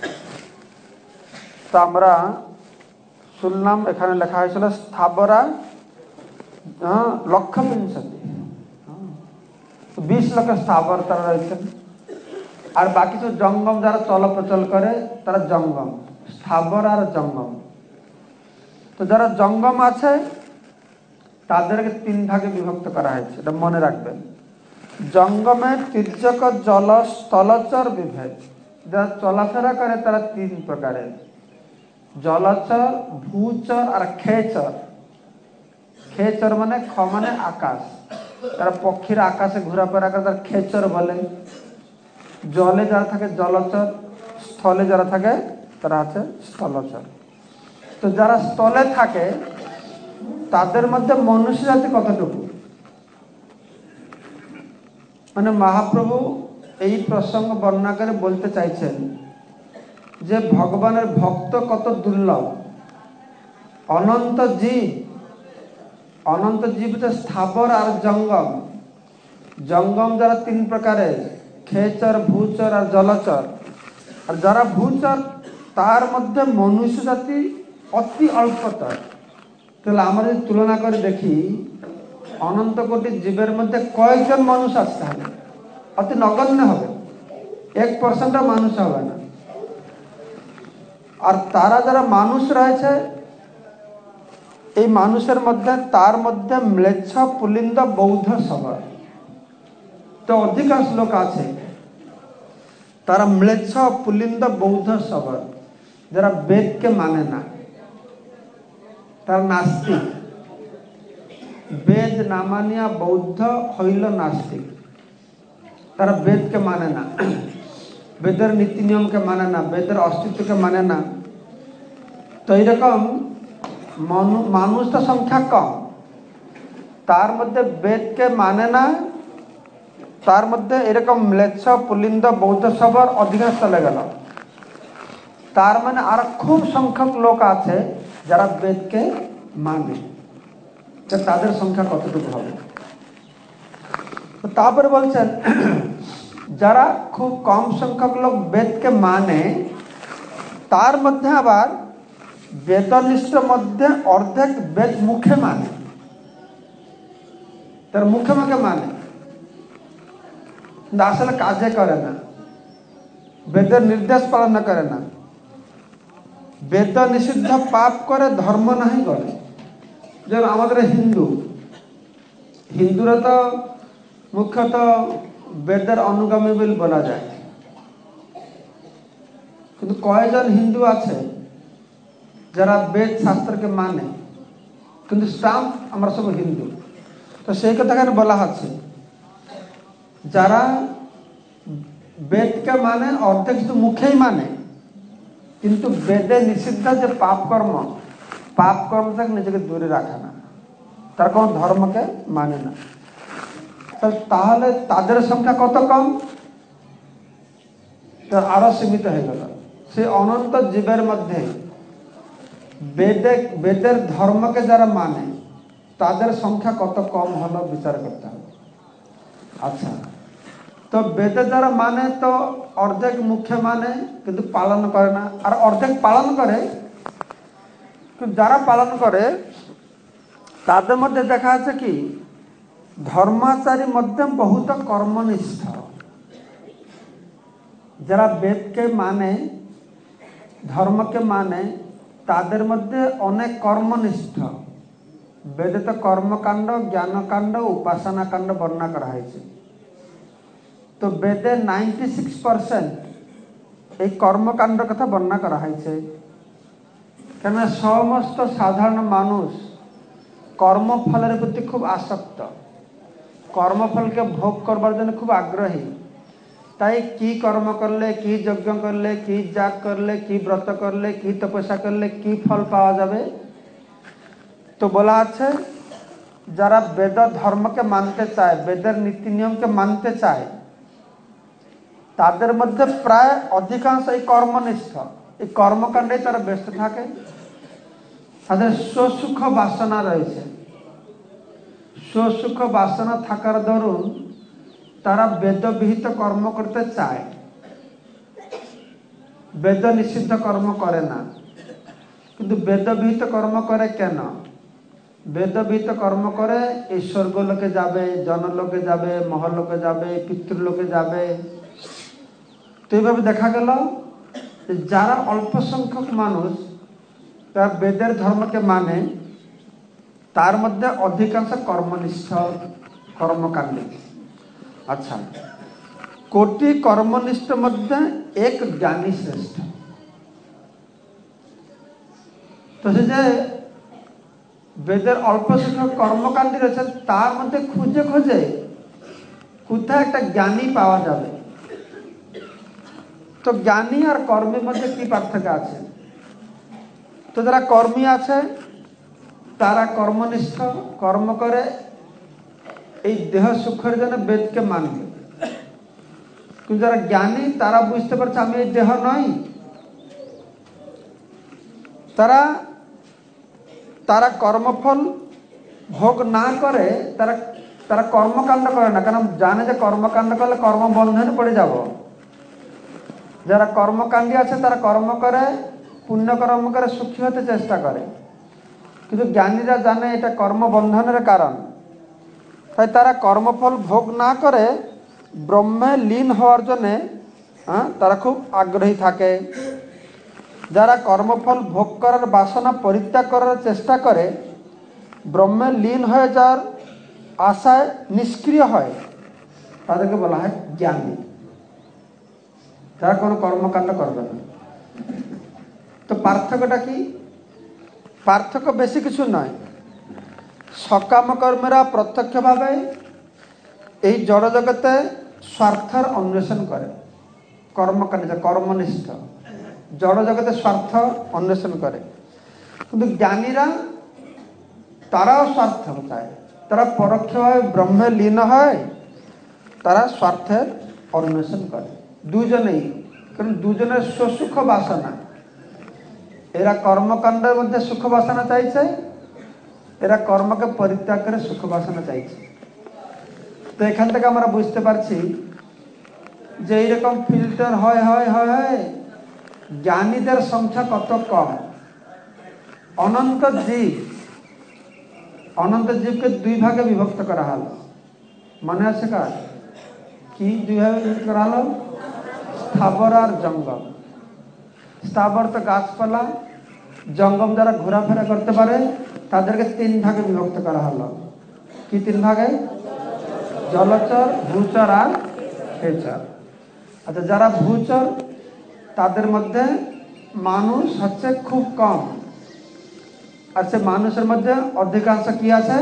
তো আমরা শুনলাম এখানে লেখা হয়েছিল স্থাবরা লক্ষ বিংশতি, বিশ লক্ষ স্থাবর তারা রয়েছেন। আর বাকি তো জঙ্গম, যারা চলপ্রচল করে তারা জঙ্গম, স্থাবর আর জঙ্গম। তো যারা জঙ্গম আছে তাদেরকে তিন ভাগে বিভক্ত করা হয়েছে, এটা মনে রাখবেন। জঙ্গমে তির্যক জল স্থলচর বিভেদ, যারা চলাফেরা করে তারা তিন প্রকারের, জলচর, ভূচর আর খেচর। খেচর মানে খ মানে আকাশ, তারা পক্ষীরা আকাশে ঘোরাফেরা করে তারা খেচর বলে। জলে যারা থাকে জলচর, স্থলে যারা থাকে তারা আছে স্থলচর। তো যারা স্থলে থাকে তাদের মধ্যে মনুষ্য জাতি কতটুকু, মানে মহাপ্রভু এই প্রসঙ্গ বর্ণনা করে বলতে চাইছেন যে ভগবানের ভক্ত কত দুর্লভ। অনন্ত জীব, অনন্ত জীব হচ্ছে স্থাবর আর জঙ্গম। জঙ্গম যারা তিন প্রকারের, খেচর, ভূচর আর জলচর। আর যারা ভূচর তার মধ্যে মনুষ্য জাতি অতি অল্পতর। তাহলে আমরা যদি তুলনা করে দেখি অনন্ত কোটি জীবের মধ্যে কয়েকজন মানুষ আছে, তাহলে অতি নগণ্য হবে, এক পার্সেন্ট মানুষ হবে না। আর তারা যারা মানুষ রয়েছে এই মানুষের মধ্যে, তার মধ্যে ম্লেচ্ছ পুলিন্দ বৌদ্ধ সবর, তো অধিকাংশ লোক আছে তারা ম্লেচ্ছ পুলিন্দ বৌদ্ধ সবর, যারা বেদকে মানে না, তারা নাস্তিক। বেদ না মানিয়া বৌদ্ধ হইল নাস্তিক, তারা বেদকে মানে না, বেদের নীতি নিয়মকে মানে না, বেদের অস্তিত্বকে মানে না। তো এইরকম মানুষটা সংখ্যা কম, তার মধ্যে বেদকে মানে না, তার মধ্যে এরকম ম্লেচ্ছ পুলিন্দ বৌদ্ধ সবর অধিকাংশ চলে গেল। তার মানে আর খুব সংখ্যক লোক আছে যারা বেদকে মানে, তাদের সংখ্যা কতটুকু হবে। তারপরে বলছেন যারা খুব কম সংখ্যক লোক বেদকে মানে, তার মধ্যে আবার বেদনিষ্ঠ মধ্যে অর্ধেক বেদ মুখে মানে, তার মুখে মুখে মানে, কিন্তু আসলে কাজে করে না, বেদের নির্দেশ পালন করে না, বেদ নিষিদ্ধ পাপ করে ধর্ম নাহি করে। যেমন আমাদের হিন্দু, হিন্দুরা তো মুখ্যত বেদের অনুগামী বলে বলা যায়, কিন্তু কয়জন হিন্দু আছে যারা বেদ শাস্ত্রকে মানে, কিন্তু স্টাম্প আমরা সব হিন্দু। তো সেই কথা এখানে বলা হচ্ছে, যারা বেদকে মানে অর্ধেক শুধু মুখেই মানে, কিন্তু বেদে নিষিদ্ধ যে পাপ কর্ম, পাপ কর্ম থেকে নিজেকে দূরে রাখে না, তার কোন ধর্মকে মানে না। তাহলে তাদের সংখ্যা কত কম, আরো সীমিত হয়ে গেল। সেই অনন্ত জীবের মধ্যে বেদে বেদের ধর্মকে যারা মানে তাদের সংখ্যা কত কম হলো বিচার করতে হবে। আচ্ছা, তো বেদে যারা মানে তো অর্ধেক মুখে মানে কিন্তু পালন করে না, আর অর্ধেক পালন করে। কিন্তু যারা পালন করে তাদের মধ্যে দেখা যাচ্ছে কি ধর্মাচারী মধ্যে বহুত কর্মনিষ্ঠ। যারা বেদকে মানে ধর্মকে মানে তাদের মধ্যে অনেক কর্মনিষ্ঠ। বেদে তো কর্মকাণ্ড, জ্ঞানকাণ্ড, উপাসনা কাণ্ড বর্ণনা করা হয়েছে। তো বেদে নাইনটি সিক্স পার্সেন্ট এই কর্মকাণ্ড কথা বর্ণনা করা হয়েছে। কেন সমস্ত সাধারণ মানুষ কর্মফলের প্রতি খুব আসক্ত, কর্মফলকে ভোগ করবার জন্য খুব আগ্রহী। তাই কি কর্ম করলে, কি যজ্ঞ করলে, কি যাগ করলে, কি ব্রত করলে, কি তপস্যা করলে কি ফল পাওয়া যাবে। তো বলা আছে যারা বেদ ধর্মকে মানতে চায়, বেদের নীতি নিয়মকে মানতে চায়, তাদের মধ্যে প্রায় অধিকাংশ এই কর্মনিষ্ঠ, এই কর্মকাণ্ডে তারা ব্যস্ত থাকে। তাদের সুখ বাসনা রয়েছে। সুখ বাসনা থাকার দরুন তারা বেদবিহিত কর্ম করতে চায়, বেদ নিষিদ্ধ কর্ম করে না। কিন্তু বেদবিহিত কর্ম করে কেন? বেদবিহিত কর্ম করে এই স্বর্গলোকে যাবে, জনলোকে যাবে, মহলোকে যাবে, পিতৃলোকে যাবে। তো এইভাবে দেখা গেল যারা অল্প সংখ্যক মানুষ তারা বেদের ধর্মকে মানে, তার মধ্যে অধিকাংশ কর্মনিষ্ঠ, কর্মকাণ্ডী। আচ্ছা, কোটি কর্মনিষ্ঠ মধ্যে এক জ্ঞানী শ্রেষ্ঠ। তো সে যে বেদের অল্প সংখ্যক কর্মকাণ্ডী রয়েছে তার মধ্যে খুঁজে খুঁজে কোথায় একটা জ্ঞানী পাওয়া যাবে। তো জ্ঞানী আর কর্মের মধ্যে কি পার্থক্য আছে? তো যারা কর্মী আছে তারা কর্মনিষ্ঠ, কর্ম করে এই দেহ সুখের জন্য বেদকে মানবে। কিন্তু যারা জ্ঞানী তারা বুঝতে পারছে আমি এই দেহ নই। তারা তারা কর্মফল ভোগ না করে তারা তারা কর্মকাণ্ড করে না, কারণ জানে যে কর্মকাণ্ড করলে কর্মবন্ধনে পড়ে যাব। যারা কর্মকাণ্ডী আছে তারা কর্ম করে, পুণ্য কর্ম করে সুখী হতে চেষ্টা করে। কিন্তু জ্ঞানীরা জানে এটা কর্মবন্ধনের কারণ, তাই তারা কর্মফল ভোগ না করে ব্রহ্মে লীন হওয়ার জন্যে তারা খুব আগ্রহী থাকে। যারা কর্মফল ভোগ করার বাসনা পরিত্যাগ করার চেষ্টা করে ব্রহ্মে লীন হয়ে যাওয়ার আশায় নিষ্ক্রিয় হয়, তাদেরকে বলা হয় জ্ঞানী। তারা কোনো কর্মকাণ্ড করবে না। তো পার্থক্যটা কি? পার্থক্য বেশি কিছু নয়। সকাম কর্মীরা প্রত্যক্ষভাবে এই জড়জগতে স্বার্থের অন্বেষণ করে, কর্মকাণ্ড কর্মনিষ্ঠ জড়জগতে স্বার্থ অন্বেষণ করে। কিন্তু জ্ঞানীরা তারাও স্বার্থ চায়, তারা পরোক্ষভাবে ব্রহ্মে লীন হয়, তারা স্বার্থের অন্বেষণ করে। দুজনেই, কারণ দুজনের সুখ বাসনা। এরা কর্মকাণ্ডের মধ্যে সুখ বাসনা চাইছে, এরা কর্মকে পরিত্যাগ করে সুখ বাসনা চাইছে। তো এখান থেকে আমরা বুঝতে পারছি যে এইরকম ফিল্টার হয় হয় হয় হয় জ্ঞানীদের সংখ্যা কত কম। অনন্ত জীব, অনন্ত জীবকে দুই ভাগে বিভক্ত করা হলো। মনে আছে কার? কি দুই ভাগে বিভক্ত করা হলো? স্থাবর আর জঙ্গম। স্থাবর তো গাছপালা, জঙ্গম যারা ঘোরাফেরা করতে পারে তাদেরকে তিন ভাগে বিভক্ত করা হলো। কি তিন ভাগে? জলচর, ভূচর আর খেচর। আচ্ছা, যারা ভূচর তাদের মধ্যে মানুষ হচ্ছে খুব কম, আর সে মানুষের মধ্যে অধিকাংশ কি আছে?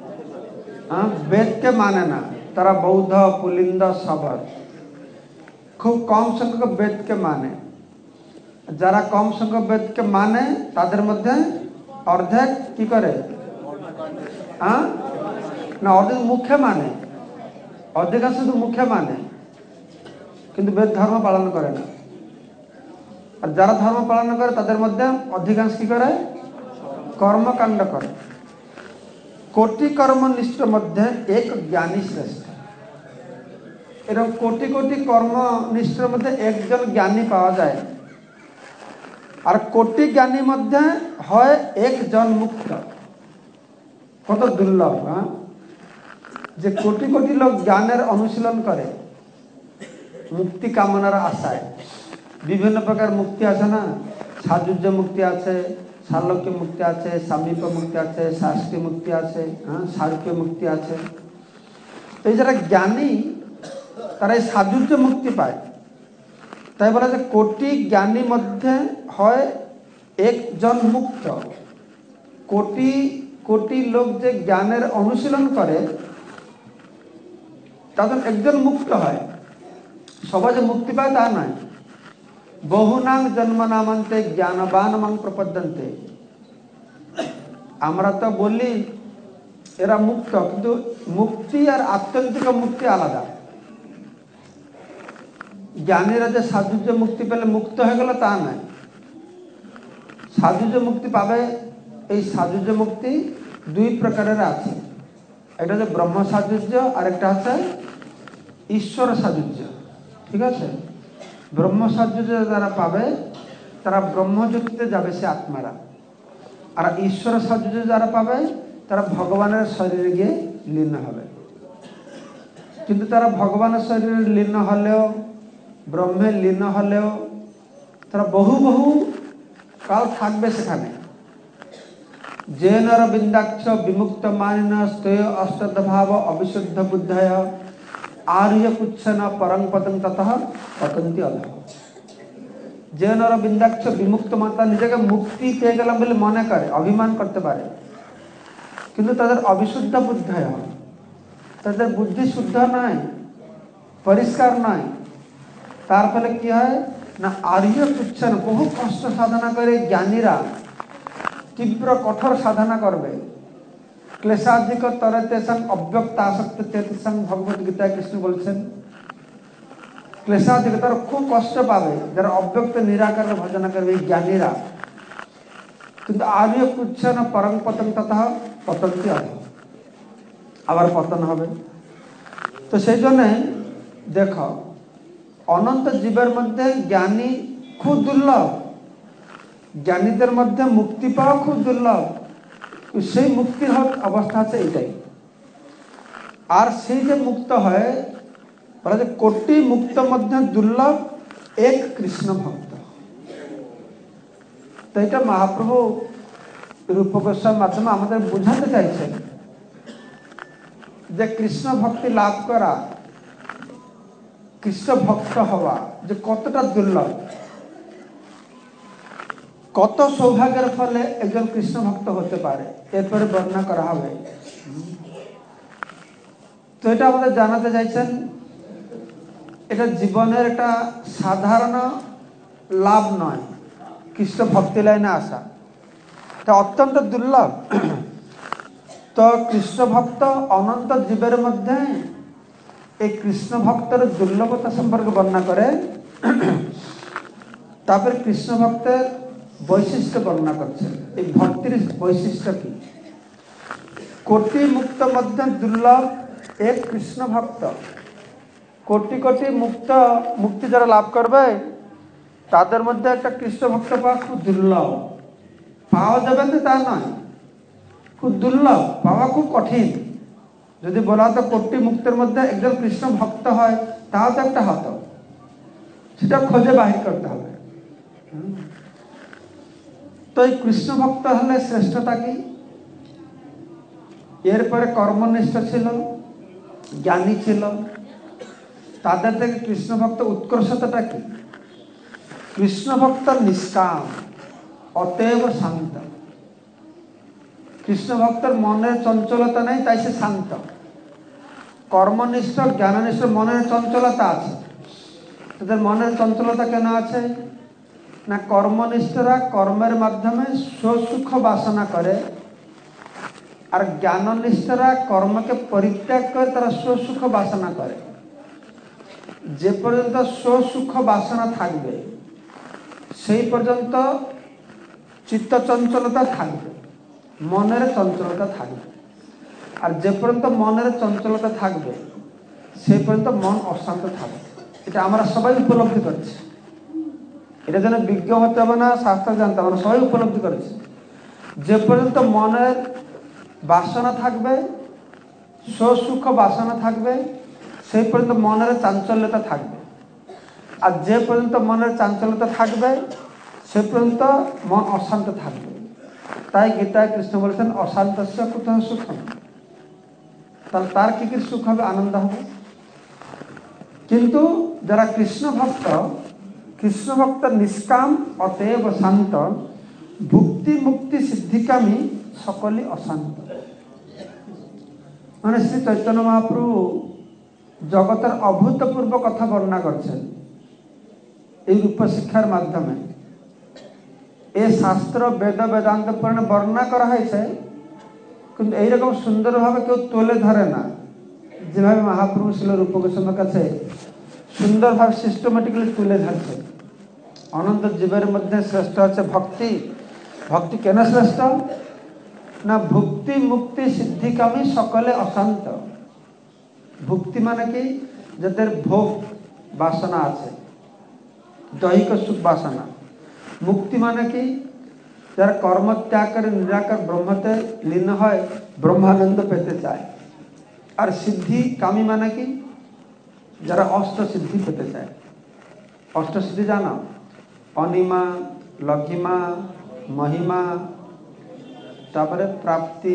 বেদকে মানে না, তারা বৌদ্ধ, পুলিন্দ, শবর। খুব কম সংখ্যক বেদকে মানে। যারা কম সংখ্যক বেদকে মানে তাদের মধ্যে অর্ধেক কি করে? হ্যাঁ না, অর্ধেক মুখে মানে, অধিকাংশ শুধু মুখে মানে, কিন্তু বেদ ধর্ম পালন করে না। আর যারা ধর্ম পালন করে তাদের মধ্যে অধিকাংশ কি করে? কর্মকাণ্ড করে। কোটি কর্মনিষ্ঠ মধ্যে এক জ্ঞানী শ্রেষ্ঠ। এরকম কোটি কোটি কর্মনিষ্ঠের মধ্যে একজন জ্ঞানী পাওয়া যায়, আর কোটি জ্ঞানীর মধ্যে হয় একজন মুক্ত। কত দুর্লভ! হ্যাঁ, যে কোটি কোটি লোক জ্ঞানের অনুশীলন করে মুক্তি কামনার আশায়। বিভিন্ন প্রকার মুক্তি আছে না, সাজুজ্য মুক্তি আছে, সালোক্য মুক্তি আছে, সামীপ্য মুক্তি আছে, শাস্তি মুক্তি আছে, হ্যাঁ সারূপ্য মুক্তি আছে। এই যারা জ্ঞানী তারা এই সাজুজ্য মুক্তি পায়। তাই বলা যে কোটি জ্ঞানী মধ্যে হয় একজন মুক্ত। কোটি কোটি লোক যে জ্ঞানের অনুশীলন করে তাদের একজন মুক্ত হয়। সবাই যে মুক্তি পায় তা নয়। বহুনাং জন্ম নামান্তে জ্ঞানবান মাং প্রপদ্যন্তে। আমরা তো বলি এরা মুক্ত, কিন্তু মুক্তি আর আত্যন্তিক মুক্তি আলাদা। জ্ঞানীরা যে সাজুজ্য মুক্তি পেলে মুক্ত হয়ে গেল তা নয়। সাজুজ্য মুক্তি পাবে, এই সাজুজ্য মুক্তি দুই প্রকারের আছে। একটা হচ্ছে ব্রহ্ম সাজুজ্য, আর একটা হচ্ছে ঈশ্বর সাজুজ্য। ঠিক আছে? ব্রহ্ম সাজুজ্য যারা পাবে তারা ব্রহ্মজ্যোতিতে যাবে, সে আত্মারা। আর ঈশ্বর সাজুজ্য যারা পাবে তারা ভগবানের শরীরে গিয়ে লীন হবে। কিন্তু তারা ভগবানের শরীরে লীন হলেও, ব্রহ্মে লীন হলেও তারা বহু বহু কাল থাকবে সেখানে। যে নর বিন্দাক্ষ বিমুক্ত মানিন স্তয় অষ্টদ ভাব অবিশুদ্ধ বুদ্ধয় আর্য কুচ্ছন পরং পতং ততঃ পতন্তি অধঃ। যে নর বিন্দাক্ষ বিমুক্ত মাতা নিজেকে মুক্তি পেয়ে গেলাম বলে মনে করে, অভিমান করতে পারে, কিন্তু তাদের অবিশুদ্ধ বুদ্ধয়, তাদের বুদ্ধি শুদ্ধ নয়, পরিষ্কার নয়। তার ফলে কি হয় না, আর্য কুচ্ছন বহু কষ্ট সাধনা করে জ্ঞানীরা তীব্র কঠোর সাধনা করবে। ক্লেশাধিক তরতে সং অব্যক্ত আসক্ত চেত সং, ভগবত গীতায় কৃষ্ণ বলছেন ক্লেশাধিক, তারা খুব কষ্ট পাবে যারা অব্যক্ত নিরাকারের ভজনা করবে এই জ্ঞানীরা। কিন্তু আর্য কুচ্ছন পরং পতন ততঃ পতন্তি অধঃ, আবার পতন হবে। তো সেই জন্যে দেখো, অনন্ত জীবের মধ্যে জ্ঞানী খুব দুর্লভ, জ্ঞানীদের মধ্যে মুক্তি পাওয়া খুব দুর্লভ। সেই মুক্তির অবস্থা আছে এটাই। আর সেই যে মুক্ত হয়, বলা যে কোটি মুক্ত মধ্যে দুর্লভ এক কৃষ্ণ ভক্ত। তো এটা মহাপ্রভু রূপ গোস্বামীর মাধ্যমে আমাদের বোঝাতে চাইছেন যে কৃষ্ণ ভক্তি লাভ করা, কৃষ্ণ ভক্ত হওয়া যে কতটা দুর্লভ, কত সৌভাগ্যের ফলে একজন কৃষ্ণ ভক্ত হতে পারে, এরপরে বর্ণনা করা হবে। তো এটা আমাদের জানাতে চাইছেন, এটা জীবনের একটা সাধারণ লাভ নয়। কৃষ্ণ ভক্তি লাইনে আসা এটা অত্যন্ত দুর্লভ। তো কৃষ্ণ ভক্ত অনন্ত জীবের মধ্যে এই কৃষ্ণ ভক্তের দুর্লভতা সম্পর্কে বর্ণনা করে। তারপরে কৃষ্ণ ভক্তের বৈশিষ্ট্য বর্ণনা করছে। এই ভক্তির বৈশিষ্ট্য কি? কোটি মুক্ত মধ্যে দুর্লভ এক কৃষ্ণ ভক্ত। কোটি কোটি মুক্ত মুক্তি যারা লাভ করবে তাদের মধ্যে একটা কৃষ্ণ ভক্ত পাওয়া খুব দুর্লভ। পাওয়া যাবে না তা নয়, খুব দুর্লভ, পাওয়া খুব কঠিন। যদি বলা হতো কোটি মুক্তের মধ্যে একজন কৃষ্ণ ভক্ত হয়, তাও তো একটা হতো, সেটা খোঁজে বাহির করতে হবে। তো এই কৃষ্ণ ভক্ত হলে শ্রেষ্ঠতা কি? এরপরে কর্মনিষ্ঠ ছিল, জ্ঞানী ছিল, তাদের থেকে কৃষ্ণ ভক্ত উৎকর্ষতাটা কি? কৃষ্ণ ভক্ত নিষ্কাম, অতএব শান্ত। কৃষ্ণ ভক্তের মনের চঞ্চলতা নেই, তাই সে শান্ত। কর্মনিষ্ঠ জ্ঞাননিষ্ঠ মনের চঞ্চলতা আছে। তাদের মনের চঞ্চলতা কেন আছে না, কর্মনিষ্ঠরা কর্মের মাধ্যমে স্বসুখ বাসনা করে, আর জ্ঞাননিষ্ঠরা কর্মকে পরিত্যাগ করে তারা স্বসুখ বাসনা করে। যে পর্যন্ত স্বসুখ বাসনা থাকবে সেই পর্যন্ত চিত্ত চঞ্চলতা থাকবে, মনের চঞ্চলতা থাকবে। আর যে পর্যন্ত মনের চঞ্চলতা থাকবে সেই পর্যন্ত মন অশান্ত থাকবে। এটা আমরা সবাই উপলব্ধি করছি। এটা যেন বিজ্ঞ হতে হবে না, শাস্ত্র জানতে হবে না, সবাই উপলব্ধি করেছে। যে পর্যন্ত মনের বাসনা থাকবে, স্বসুখ বাসনা থাকবে, সেই পর্যন্ত মনের চাঞ্চল্যতা থাকবে। আর যে পর্যন্ত মনের চাঞ্চল্যতা থাকবে সে পর্যন্ত মন অশান্ত থাকবে। তাই গীতায় কৃষ্ণ বলেছেন অশান্তস্য কুতঃ সুখম। তাহলে তার কি কি সুখ হবে, আনন্দ হবে। কিন্তু যারা কৃষ্ণ ভক্ত, কৃষ্ণ ভক্ত নিষ্কাম অতএব শান্ত, ভুক্তি মুক্তি সিদ্ধিকামী সকলে অশান্ত। মানে শ্রী চৈতন্য মহাপ্রভু জগতের অভূতপূর্ব কথা বর্ণনা করছেন এই রূপ শিক্ষার মাধ্যমে। এ শাস্ত্র বেদ বেদান্ত পুরাণে বর্ণনা করা হয়েছে, কিন্তু এইরকম সুন্দরভাবে কেউ তুলে ধরে না যেভাবে মহাপ্রভু ছিল রূপ গোস্বামীর কাছে সুন্দরভাবে সিস্টেমেটিক্যালি তুলে ধরছে। অনন্ত জীবের মধ্যে শ্রেষ্ঠ হচ্ছে ভক্তি। ভক্তি কেন শ্রেষ্ঠ না ভুক্তি মুক্তি সিদ্ধিকামী সকলে অশান্ত। ভুক্তি মানে কি, যাদের ভোগ বাসনা আছে, দৈহিক সুখ বাসনা। মুক্তি মানে কি, যারা কর্ম ত্যাগ করে নিরাকার ব্রহ্মতে লীন হয়, ব্রহ্মানন্দ পেতে চায়। আর সিদ্ধি কামী মানে কি, যারা অষ্ট সিদ্ধি পেতে চায়। অষ্ট সিদ্ধি জানো? অনিমা, লঘিমা, মহিমা, তারপরে প্রাপ্তি,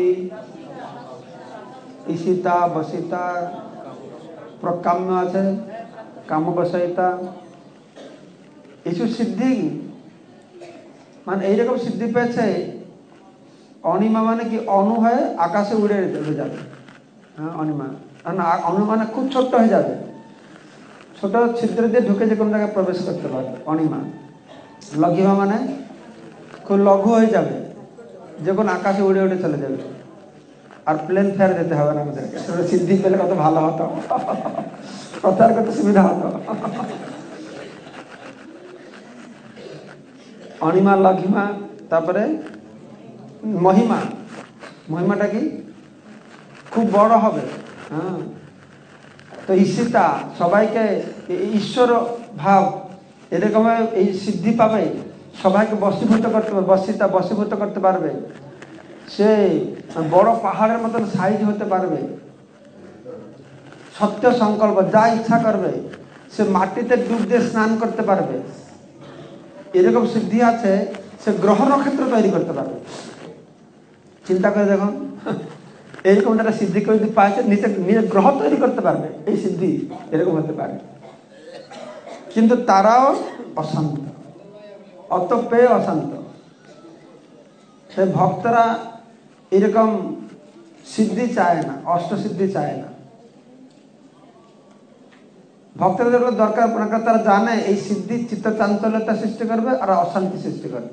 ঈশিতা, বসিতা, প্রকাম্য আছে, কামবশয়িতা। এইসব সিদ্ধি মানে এইরকম সিদ্ধি পেয়েছে। অনিমা মানে কি, অনু হয়ে আকাশে উড়ে যাবে। হ্যাঁ, অনিমা অনু মানে খুব ছোট্ট হয়ে যাবে, ছোট ছিদ্র দিয়ে ঢুকে যে কোনো জায়গায় প্রবেশ করতে পারবে, অনিমা। লঘিমা মানে খুব লঘু হয়ে যাবে, যে কোনো আকাশে উড়ে উড়ে চলে যাবে, আর প্লেন ফেয়ার দিতে হবে না আমাদেরকে। সিদ্ধি পেলে কত ভালো হতো, কথার কত সুবিধা হতো। অনিমা, লঘিমা, তারপরে মহিমা। মহিমাটা কি, খুব বড় হবে। হ্যাঁ, তো ঈশিতা, সবাইকে ঈশ্বর ভাব এরকম এই সিদ্ধি পাবে, সবাইকে বশীভূত করতে পারবে। বশিতা বশীভূত করতে পারবে, সে বড় পাহাড়ের মতন সাইজ হতে পারবে। সত্য সংকল্প, যা ইচ্ছা করবে, সে মাটিতে ডুব দিয়ে স্নান করতে পারবে। এরকম সিদ্ধি আছে, সে গ্রহ নক্ষত্র তৈরি করতে পারবে। চিন্তা করে দেখুন, এইরকম একটা সিদ্ধি করে যদি পাইছে, নিচে নিজের গ্রহ তৈরি করতে পারবে। এই সিদ্ধি এরকম হতে পারে, কিন্তু তারাও অশান্ত, অত পেয়ে অশান্ত। সেই ভক্তরা এরকম সিদ্ধি চায় না, অষ্ট সিদ্ধি চায় না। ভক্তরা যেগুলো দরকার পড়ে, তারা জানে এই সিদ্ধি চিত্ত চাঞ্চল্যতা সৃষ্টি করবে আর অশান্তি সৃষ্টি করবে।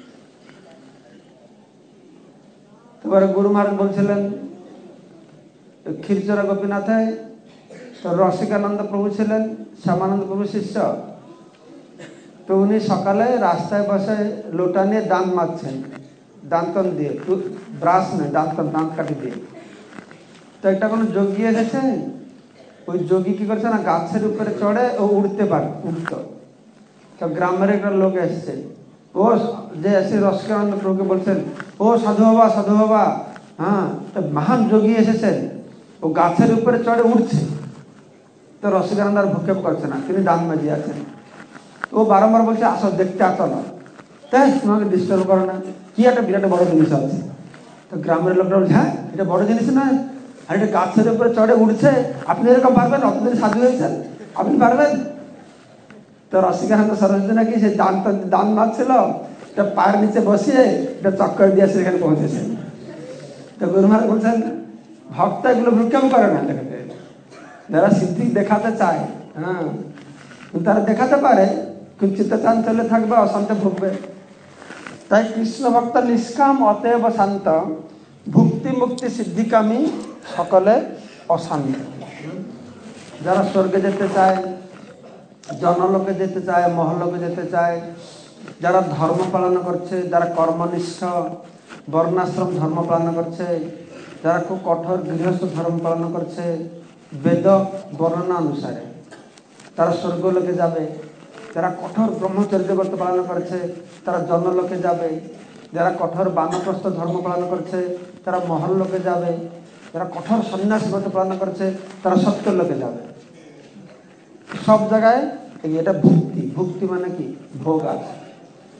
তারপরে গুরু মহারাজ বলছিলেন, ক্ষীরচোরা গোপীনাথে তো রসিকানন্দ প্রভু ছিলেন, শ্যামানন্দ প্রভু শিষ্য। তো উনি সকালে রাস্তায় বসে লোটা নিয়ে দাঁত মাজছেন, দান্তন দিয়ে, ব্রাশ নেই, দান্তন, দাঁত কাটি দিয়ে। তো একটা কোনো যোগী এসেছে, ওই যোগী কি করছে না, গাছের উপরে চড়ে ও উঠতে পারে, উঠত। তো গ্রামের একটা লোক এসছে, ও যে এসে রসিকানন্দ প্রভুকে বলছেন, ও সাধু বাবা, সাধু বাবা, হ্যাঁ মহান যোগী এসেছেন, ও গাছের উপরে চড়ে উঠছে। তো রসিকানন্দ আর ভূক্ষেপ করছে না, তিনি দাঁত মাজিয়ে আছেন। ও বারংবার বলছে, আসো দেখতে, আসো না, তাই তোমাকে ডিস্টার্ব করো না, কি একটা বিরাট বড় জিনিস আছে। তো গ্রামের লোকরা বলছে, হ্যাঁ এটা বড় জিনিস নয়, আর এটা গাছের উপরে চড়ে উঠছে, আপনি এরকম পারবেন? অতদিন সাধু হয়েছেন, আপনি পারবেন? তো রসিকানন্দ সরস্বতী নাকি সে দান দান মারছিল, এটা পায়ের নিচে বসিয়ে এটা চক্কর দিয়ে সেখানে পৌঁছেছেন। তো গুরু মহারাজ বলছেন, ভক্ত এগুলো ভ্রুক্ষেপ করে না, দেখাতে যারা সিদ্ধি দেখাতে চায়, হ্যাঁ তারা দেখাতে পারে, কিন্তু চিত্ত চাঞ্চল্য থাকবে, অশান্তি ভুগবে। তাই কৃষ্ণ ভক্ত নিষ্কাম অতএব শান্ত, ভুক্তি মুক্তি সিদ্ধিকামী সকলে অশান্ত। যারা স্বর্গে যেতে চায়, জনলোকে যেতে চায়, মহলোকে যেতে চায়, যারা ধর্ম পালন করছে, যারা কর্মনিষ্ঠ বর্ণাশ্রম ধর্ম পালন করছে, যারা খুব কঠোর গৃহস্থ ধর্ম পালন করছে বেদ বর্ণনা অনুসারে, তারা স্বর্গলোকে যাবে। যারা কঠোর ব্রহ্মচর্য ব্রত পালন করছে তারা জনলোকে যাবে। যারা কঠোর বানপ্রস্থ ধর্ম পালন করছে তারা মহল্লোকে যাবে। যারা কঠোর সন্ন্যাস ব্রত পালন করছে তারা সত্যলোকে যাবে। সব জায়গায় এটা ভুক্তি। ভুক্তি মানে কি? ভোগ আছে।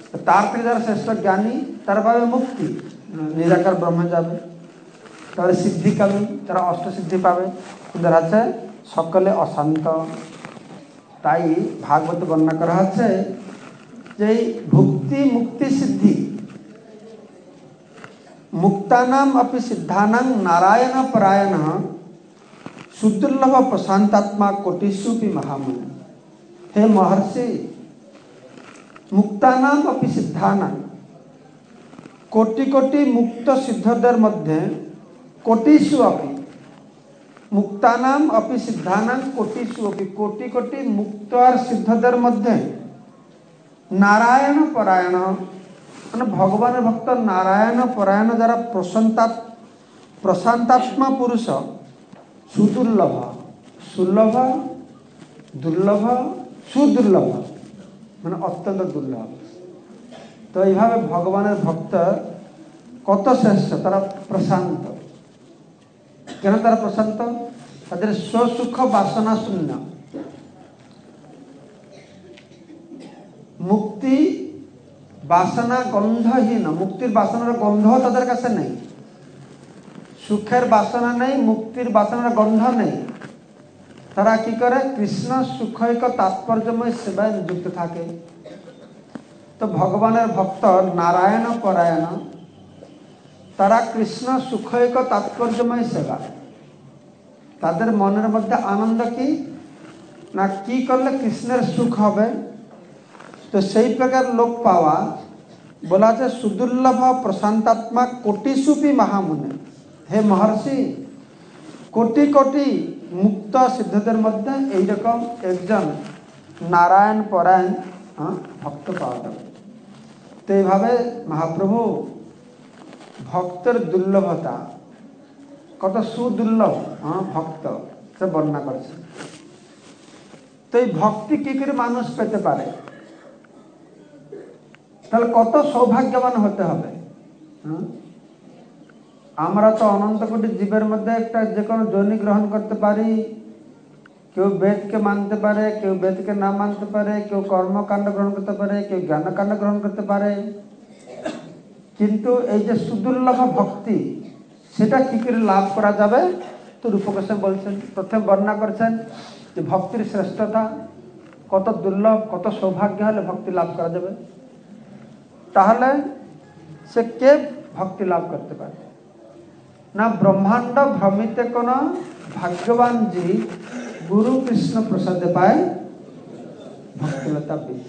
তার থেকে যারা শ্রেষ্ঠ জ্ঞানী তারা পাবে মুক্তি, নিরাকার ব্রহ্মে যাবে। তাহলে সিদ্ধিকামী তারা অষ্টসিদ্ধি পাবে, কিন্তু আছে সকলে অশান্ত। তাই ভাগবত বর্ণনা করা হচ্ছে যে ভুক্তি মুক্তি সিদ্ধি মুক্তানাম अपि सिद्धानां नारायण परायण सुदुर्लभ प्रशांतात्मा कोटिषुपि महामुनि। हे महर्षि, मुक्तानाम अपि सिद्धानां कोटि कोटि मुक्त सिद्धोदर मध्य कोटिषु अपि मुक्तानाम अपि सिद्धानां कोटिषु अपि कोटि कोटि मुक्त और सिद्धोदर मध्य नारायण परायण মানে ভগবানের ভক্ত নারায়ণ পরায়ণ যারা প্রশান্তা প্রশান্তাত্মা পুরুষ সুদুর্লভ সুলভ দুর্লভ সুদুর্লভ মানে অত্যন্ত দুর্লভ। তো এইভাবে ভগবানের ভক্ত কত শ্রেষ্ঠ, তারা প্রশান্ত। কেন তারা প্রশান্ত? তাদের স্বসুখ বাসনা শূন্য, মুক্তি বাসনা গন্ধহীন, মুক্তির বাসনার গন্ধ তাদের কাছে নেই, সুখের বাসনা নেই, মুক্তির বাসনার গন্ধ নেই। তারা কি করে? কৃষ্ণ সুখৈক তাৎপর্যময় সেবায় নিযুক্ত থাকে। তো ভগবানের ভক্ত নারায়ণ পরায়ণ, তারা কৃষ্ণ সুখৈক তাৎপর্যময় সেবা, তাদের মনের মধ্যে আনন্দ কি না কি করলে কৃষ্ণের সুখ হবে। তো সেই প্রকার লোক পাওয়া বলা আছে সুদুর্লভ প্রশান্তাত্মা কোটিষুপি মহামুনি। হে মহর্ষি, কোটি কোটি মুক্ত সিদ্ধদের মধ্যে এইরকম একজন নারায়ণ পরায়ণ ভক্ত পাওয়া যাবে। তো এইভাবে মহাপ্রভু ভক্তের দুর্লভতা, কত সুদুর্লভ ভক্ত সে বর্ণনা করছে। তো এই ভক্তি কি করে মানুষ পেতে পারে? তাহলে কত সৌভাগ্যবান হতে হবে। আমরা তো অনন্ত কোটি জীবের মধ্যে একটা যে কোনো যোনি গ্রহণ করতে পারি। কেউ বেদকে মানতে পারে, কেউ বেদকে না মানতে পারে, কেউ কর্মকাণ্ড গ্রহণ করতে পারে, কেউ জ্ঞানকাণ্ড গ্রহণ করতে পারে। কিন্তু এই যে সুদুর্লভ ভক্তি, সেটা কি করে লাভ করা যাবে? তো রূপগোস্বামী বলছেন, প্রথমে বর্ণনা করছেন যে ভক্তির শ্রেষ্ঠতা, কত দুর্লভ, কত সৌভাগ্য হলে ভক্তি লাভ করা যাবে। তাহলে সে কে ভক্তি লাভ করতে পারে না? ব্রহ্মাণ্ড ভ্রমিতে কোন ভাগ্যবান জি গুরু কৃষ্ণ প্রসাদে পায় ভক্তিলতা বীজ।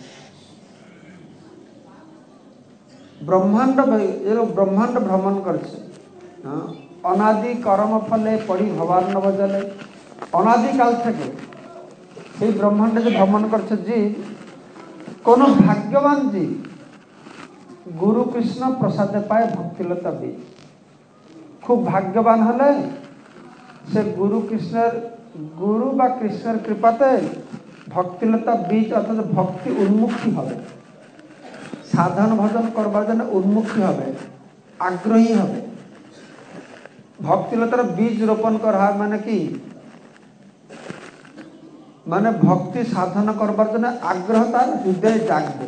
ব্রহ্মাণ্ড এরকম ব্রহ্মাণ্ড ভ্রমণ করছে, অনাদি কর্ম ফলে পড়ি ভবার্ণব জলে। অনাদিকাল থেকে এই ব্রহ্মাণ্ডে যে ভ্রমণ করছে জি, কোন ভাগ্যবান জি গুরু কৃষ্ণ প্রসাদে পায় ভক্তিলতা বীজ। খুব ভাগ্যবান হলে সে গুরু কৃষ্ণের গুরু বা কৃষ্ণের কৃপাতে ভক্তিলতা বীজ অর্থাৎ ভক্তি উন্মুক্তি হবে, সাধন ভজন করবার জন্য উন্মুক্তি হবে, আগ্রহী হবে। ভক্তিলতার বীজ রোপণ করা হয় মানে কি? মানে ভক্তি সাধন করবার জন্য আগ্রহ তার হৃদয়ে জাগবে।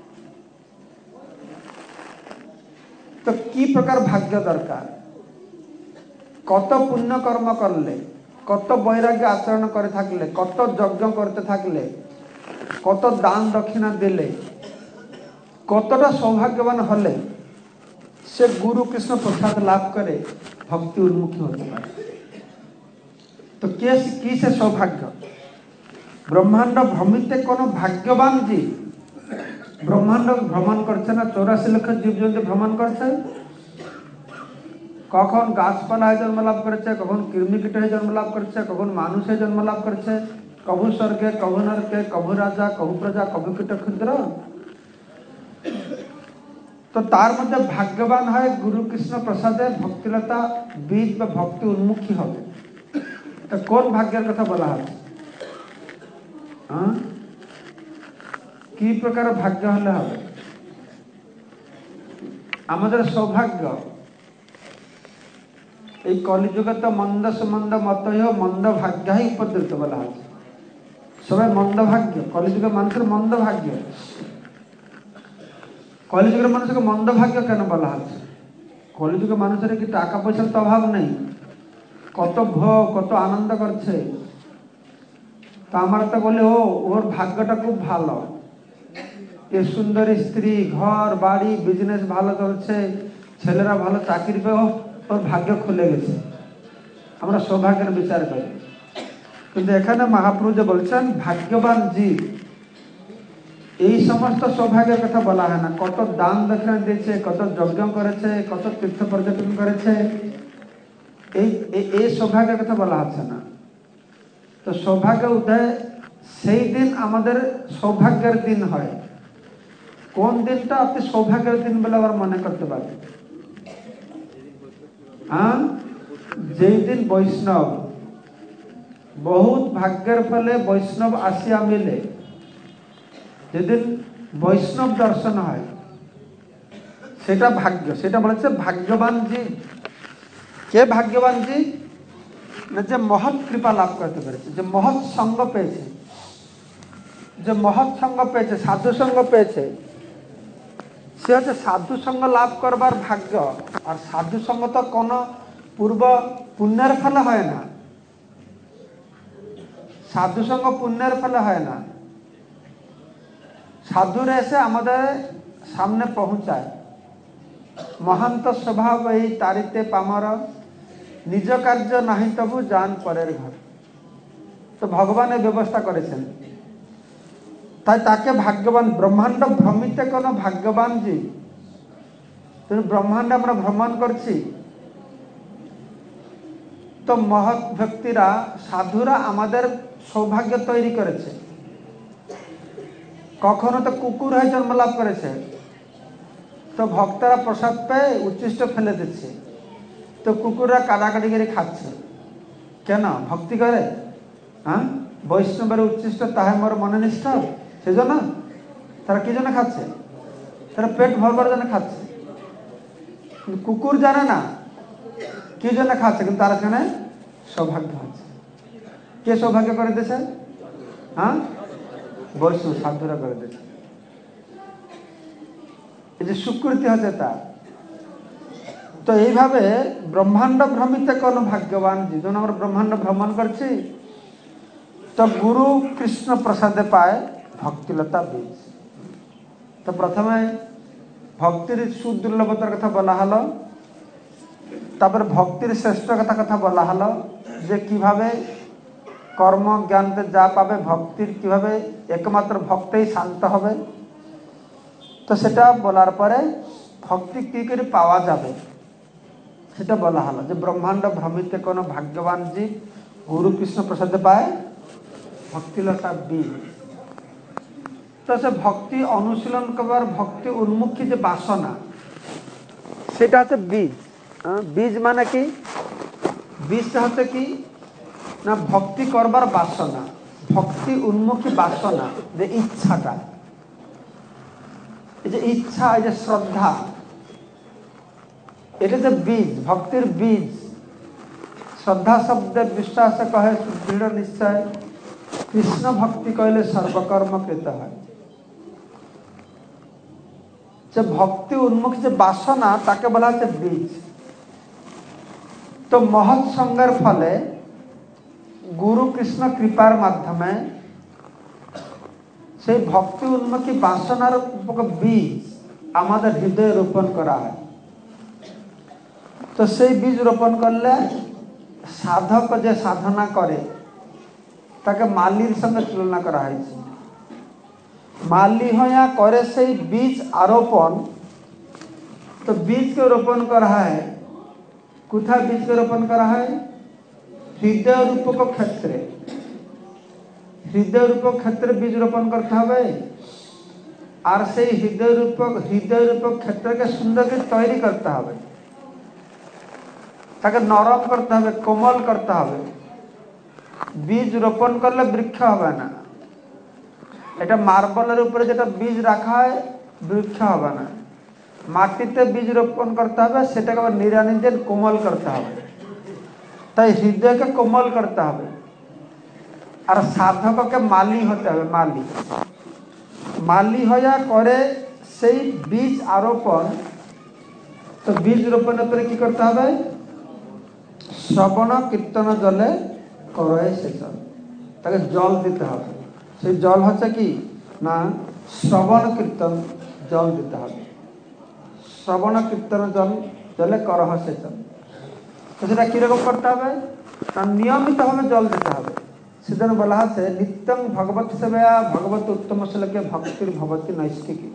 তো কি প্রকার ভাগ্য দরকার? কত পুণ্য কর্ম করলে, কত বৈরাগ্য আচরণ করে থাকলে, কত যজ্ঞ করতে থাকলে, কত দান দক্ষিণা দিলে, কতটা সৌভাগ্যবান হলে সে গুরু কৃষ্ণ প্রসাদ লাভ করে ভক্তি উন্মুখী হতে পারে। তো কে কি সে সৌভাগ্য? ব্রহ্মাণ্ড ভ্রমিতে কোন ভাগ্যবান জীব ব্রহ্মাণ্ড ভ্রমণ করছে না, চৌরাশি লক্ষ জীবজন্তু ভ্রমণ করছে। কখন গাছপালা হয়ে জন্ম লাভ করেছে, কখন কৃমিকীট হয়ে জন্ম লাভ করছে, কখন মানুষ হয়ে জন্ম লাভ করছে, কভু স্বর্গে, কভু নরকে, কভু রাজা, কভু প্রজা, কভু কীট ক্ষুদ্র। তো তার মধ্যে ভাগ্যবান হয় গুরু কৃষ্ণ প্রসাদে ভক্তিলতা বীজ বা ভক্তি উন্মুখী হবে। তো কোন ভাগ্যের কথা বলা হবে? কি প্রকার ভাগ্য হলে হবে? আমাদের সৌভাগ্য এই কলিযুগে তো মন্দ সুমন্দ মত মন্দ ভাগ্য উপদ্রুত বলা হচ্ছে। সবাই মন্দ ভাগ্য, কলিযুগে মানুষের মন্দ ভাগ্য। কলিযুগের মানুষকে মন্দভাগ্য কেন বলা হচ্ছে? কলিযুগের মানুষের কি টাকা পয়সার তো অভাব নেই, কত ভোগ কত আনন্দ করছে। তা আমরা তো বলি ও ওর ভাগ্যটা খুব ভালো, এ সুন্দরী স্ত্রী, ঘর বাড়ি, বিজনেস ভালো চলছে, ছেলেরা ভালো চাকরি পেয়ে ওর ভাগ্য খুলে গেছে। আমরা সৌভাগ্যের বিচার করি। কিন্তু এখানে মহাপ্রভু যে বলছেন ভাগ্যবান জীব, এই সমস্ত সৌভাগ্যের কথা বলা হয় না। কত দান দক্ষিণা দিয়েছে, কত যজ্ঞ করেছে, কত তীর্থ পর্যটন করেছে, এই এই সৌভাগ্যের কথা বলা হচ্ছে না। তো সৌভাগ্য উদয় সেই দিন আমাদের সৌভাগ্যের দিন হয়। কোন দিনটা আপনি সৌভাগ্যের দিন বলে আবার মনে করতে পারবেন? হ্যাঁ, যেই দিন বৈষ্ণব, বহুত ভাগ্যের ফলে বৈষ্ণব আসিয়া মিলে, যেদিন বৈষ্ণব দর্শন হয় সেটা ভাগ্য। সেটা বলেছে ভাগ্যবান জি। কে ভাগ্যবান জি? না, যে মহৎ কৃপা লাভ করতে পেরেছে, যে মহৎ সঙ্গ পেয়েছে, যে মহৎ সঙ্গ পেয়েছে, সাধু সঙ্গ পেয়েছে, সে হচ্ছে সাধু সঙ্গ লাভ করবার ভাগ্য। আর সাধু সঙ্গ তো কোনো পূর্ব পুণ্যের ফলে হয় না। সাধু সঙ্গ পুণ্যের ফলে হয় না। সাধুরা এসে আমাদের সামনে পৌঁছায়। মহান্ত স্বভাব এই তারিতে পামর, নিজ কার্য নাহি তবু যান পরের ঘর। তো ভগবান এই ব্যবস্থা করেছেন, তাই তাকে ভাগ্যবান। ব্রহ্মাণ্ড ভ্রমিতে কোনো ভাগ্যবান জি। তুমি ব্রহ্মাণ্ড আমরা ভ্রমণ করছি, তো মহৎ ব্যক্তিরা, সাধুরা আমাদের সৌভাগ্য তৈরি করেছে। কখনো তো কুকুর হয়ে জন্ম লাভ করেছে, তো ভক্তরা প্রসাদ পেয়ে উচ্ছিষ্ট ফেলে দিচ্ছে, তো কুকুররা কাটাকাটি করে খাচ্ছে। কেন? ভক্তি করে। হ্যাঁ, বৈষ্ণবের উচ্ছিষ্ট তাহে মোর মনোনিষ্ঠ, সেজন্য তারা কি জন্য খাচ্ছে? তারা পেট ভরবার জন্য খাচ্ছে। কিন্তু কুকুর জানে না কি জন্য খাচ্ছে, কিন্তু তার এখানে সৌভাগ্য হচ্ছে। কে সৌভাগ্য করে দিয়েছে? হ্যাঁ, বৈষ্ণব সাধুরা করে দিয়েছে। এই যে স্বীকৃতি হচ্ছে তার। তো এইভাবে ব্রহ্মাণ্ড ভ্রমিতে কোন ভাগ্যবান, যেজন আমরা ব্রহ্মাণ্ড ভ্রমণ করছি, তো গুরু কৃষ্ণ প্রসাদে পায় ভক্তিলতা বীজ। তো প্রথমে ভক্তির সুদুর্লভতার কথা বলা হলো, তারপরে ভক্তির শ্রেষ্ঠ কথা কথা বলা হলো, যে কিভাবে কর্ম জ্ঞানতে যা পাবে, ভক্তির কিভাবে একমাত্র ভক্তেই শান্ত হবে। তো সেটা বলার পরে ভক্তি কি করে পাওয়া যাবে সেটা বলা হলো, যে ব্রহ্মাণ্ড ভ্রমিতে কোনো ভাগ্যবান জীব গুরু কৃষ্ণ প্রসাদে পায় ভক্তিলতা বীজ। তো সে ভক্তি অনুশীলন করবার, ভক্তি উন্মুখী যে বাসনা, সেটা হচ্ছে বীজ। বীজ মানে কি? বীজটা হচ্ছে কি না, ভক্তি করবার বাসনা, ভক্তি উন্মুখী বাসনা, যে ইচ্ছাটা, এই যে ইচ্ছা, এই যে শ্রদ্ধা, এটা যে বীজ, ভক্তির বীজ। শ্রদ্ধা শব্দে বিশ্বাস কহে দৃঢ় নিশ্চয়, কৃষ্ণ ভক্তি কইলে সর্বকর্ম কৃত হয়। যে ভক্তি উন্মুখী যে বাসনা, তাকে বলা হচ্ছে বীজ। তো মহৎ সঙ্গের ফলে, গুরু কৃষ্ণ কৃপার মাধ্যমে সেই ভক্তি উন্মুখী বাসনার বীজ আমাদের হৃদয়ে রোপণ করা হয়। তো সেই বীজ রোপণ করলে সাধক যে সাধনা করে তাকে মালির সঙ্গে তুলনা করা হয়েছে। মালি হইয়া করে সেই বীজ আরোপণ। তো বীজকে রোপণ করা হয় কোথায়? বীজকে রোপণ করা হয় হৃদয় রূপক ক্ষেত্রে। হৃদয় রূপক ক্ষেত্রে বীজ রোপণ করতে হবে। আর সেই হৃদয় রূপক হৃদয় রূপক ক্ষেত্রকে সুন্দর করে তৈরি করতে হবে, তাকে নরম করতে হবে, কোমল করতে হবে। বীজ রোপণ করলে বৃক্ষ হবে না। এটা মার্বেলের উপরে যেটা বীজ রাখা হয়, বৃক্ষ হবে না। মাটিতে বীজ রোপণ করতে হবে, সেটাকে আবার নিরানিদের কোমল করতে হবে। তাই হৃদয়কে কোমল করতে হবে। আর সাধককে মালি হতে হবে। মালি মালি হইয়া করে সেই বীজ আরোপণ। তো বীজ রোপণের পরে কি করতে হবে? শ্রবণ কীর্তন জলে করয় সেচন, তাকে জল দিতে হবে। সেই জল হচ্ছে কি না শ্রবণ কীর্তন জল দিতে হবে। শ্রবণ কীর্তন জল জলে করহ সেচন। তো সেটা কিরকম করতে হবে? না নিয়মিতভাবে জল দিতে হবে। সেজন্য বলা হচ্ছে নিত্যং ভগবত সেবা ভগবত উত্তম শ্লোকে ভক্তির ভবতী নৈষ্ঠিকী।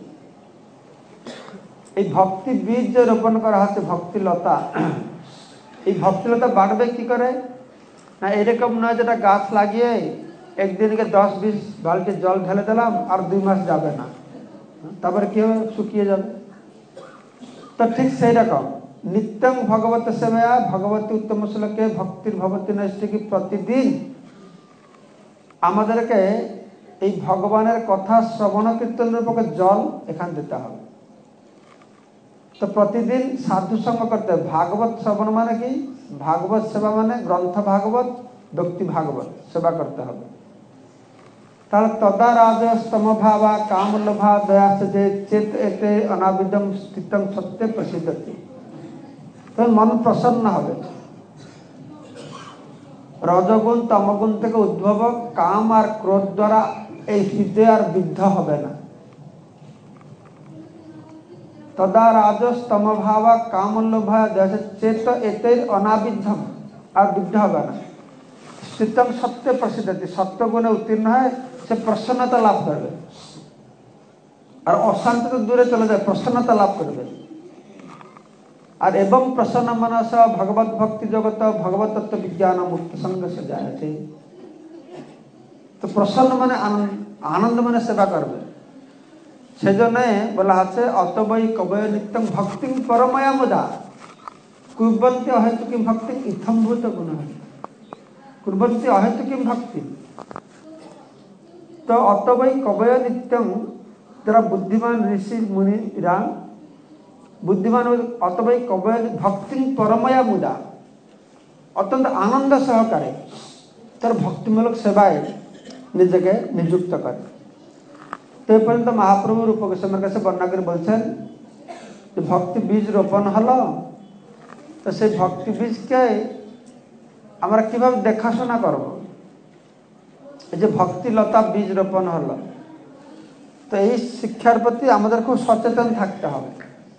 এই ভক্তি বীজ যে রোপণ করা হচ্ছে ভক্তিলতা, এই ভক্তিলতা বাড়বে কি করে? না এরকম নয় যেটা গাছ লাগিয়ে একদিনকে দশ বিশ বালতি জল ঢেলে দিলাম আর দুই মাস যাবে না, তারপরে কেউ শুকিয়ে যাবে। তো ঠিক সেই রকম নিত্যং ভগবত সেবা ভগবতী উত্তম শ্লোকে ভক্তির ভবতী নৈষ্ঠিকী, প্রতিদিন আমাদেরকে এই ভগবানের কথা শ্রবণ কীর্তনের পক্ষে জল এখান দিতে হবে। তো প্রতিদিন সাধু সঙ্গ করতে হবে। ভাগবত শ্রবণ মানে কি? ভাগবত সেবা মানে গ্রন্থ ভাগবত ভক্তি ভাগবত সেবা করতে হবে। তাহলে তদা রাজস্তম ভাবা কামলোভা দয়াস যে চেত এতে অনাবিদম স্থিতম সত্যে প্রসিদ্ধতি। তখন মন প্রসন্ন হবে। রজগুণ তমগুণ থেকে উদ্ভব কাম আর ক্রোধ দ্বারা এই হৃদয় আর বিদ্ধ হবে না। তদা রাজস্তম ভাবা কামলোভা দয়াস চেত এতে অনাবিদ্ধম, আর বিদ্ধ হবে না। স্থিতম সত্যে প্রসিদ্ধতি, সত্য গুণে উত্তীর্ণ হয় সে প্রসন্নতা লাভ করবে। আর অশান্তি তো দূরে চলে যায়, প্রসন্নতা লাভ করবে। আর এবং প্রসন্ন মনস ভগবত ভক্তি জগত ভগবত তত্ত্ব বিজ্ঞান মুক্ত সঙ্গ সে যায় আছে। তো প্রসন্ন মানে আনন্দ, আনন্দ মানে সেবা করবে। সেজন্য বলা আছে অতবৈ কবয় নিত্যং ভক্তি পরময়া মুদা কুর্বন্তী অহেতুকি ভক্তি ইথম্ভূত গুণ কুর্বন্তী অহেতুকি ভক্তি। তো অতবৈ কবয় নিত্যং, যারা বুদ্ধিমান ঋষি মুনিরা বুদ্ধিমান অতবৈ কবয় ভক্তি পরময়া মুদা, অত্যন্ত আনন্দ সহকারে তার ভক্তিমূলক সেবায় নিজেকে নিযুক্ত করে। তো এই পর্যন্ত মহাপ্রভু রূপ গোস্বামীর কাছে বর্ণনা করে বলছেন যে ভক্তি বীজ রোপণ হলো। তো সেই ভক্তি বীজকে আমরা কিভাবে দেখাশোনা করব? এই যে ভক্তিলতা বীজ রোপণ হলো, তো এই শিক্ষার প্রতি আমাদের খুব সচেতন থাকতে হবে।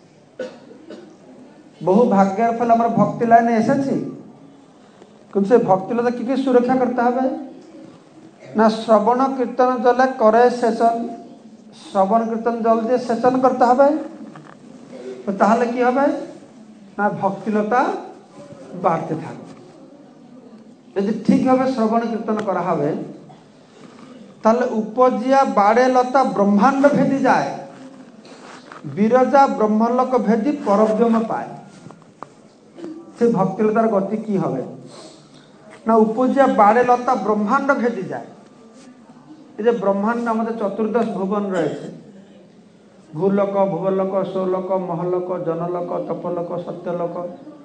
বহু ভাগ্যের ফলে আমরা ভক্তি লাইনে এসেছি, কিন্তু সেই ভক্তিলতা কি কি সুরক্ষা করতে হবে? না শ্রবণ কীর্তন জলে করে সেচন, শ্রবণ কীর্তন জল দিয়ে সেচন করতে হবে। তো তাহলে কি হবে? না ভক্তিলতা বাড়তে থাকবে। যদি ঠিকভাবে শ্রবণ কীর্তন করা হবে তাহলে উপজিয়া বাড়ে লতা ব্রহ্মাণ্ড ভেদি যায়, বিরজা ব্রহ্মলোক ভেদি পরব্রহ্ম পায়। সেই ভক্তিলতার গতি কি হবে? না উপজিয়া বাড়ে লতা ব্রহ্মাণ্ড ভেদি যায়। এই যে ব্রহ্মাণ্ড আমাদের চতুর্দশ ভুবন রয়েছে, ভূলোক ভুবলোক সৌলোক মহলোক জনলোক তপলোক সত্যলোক।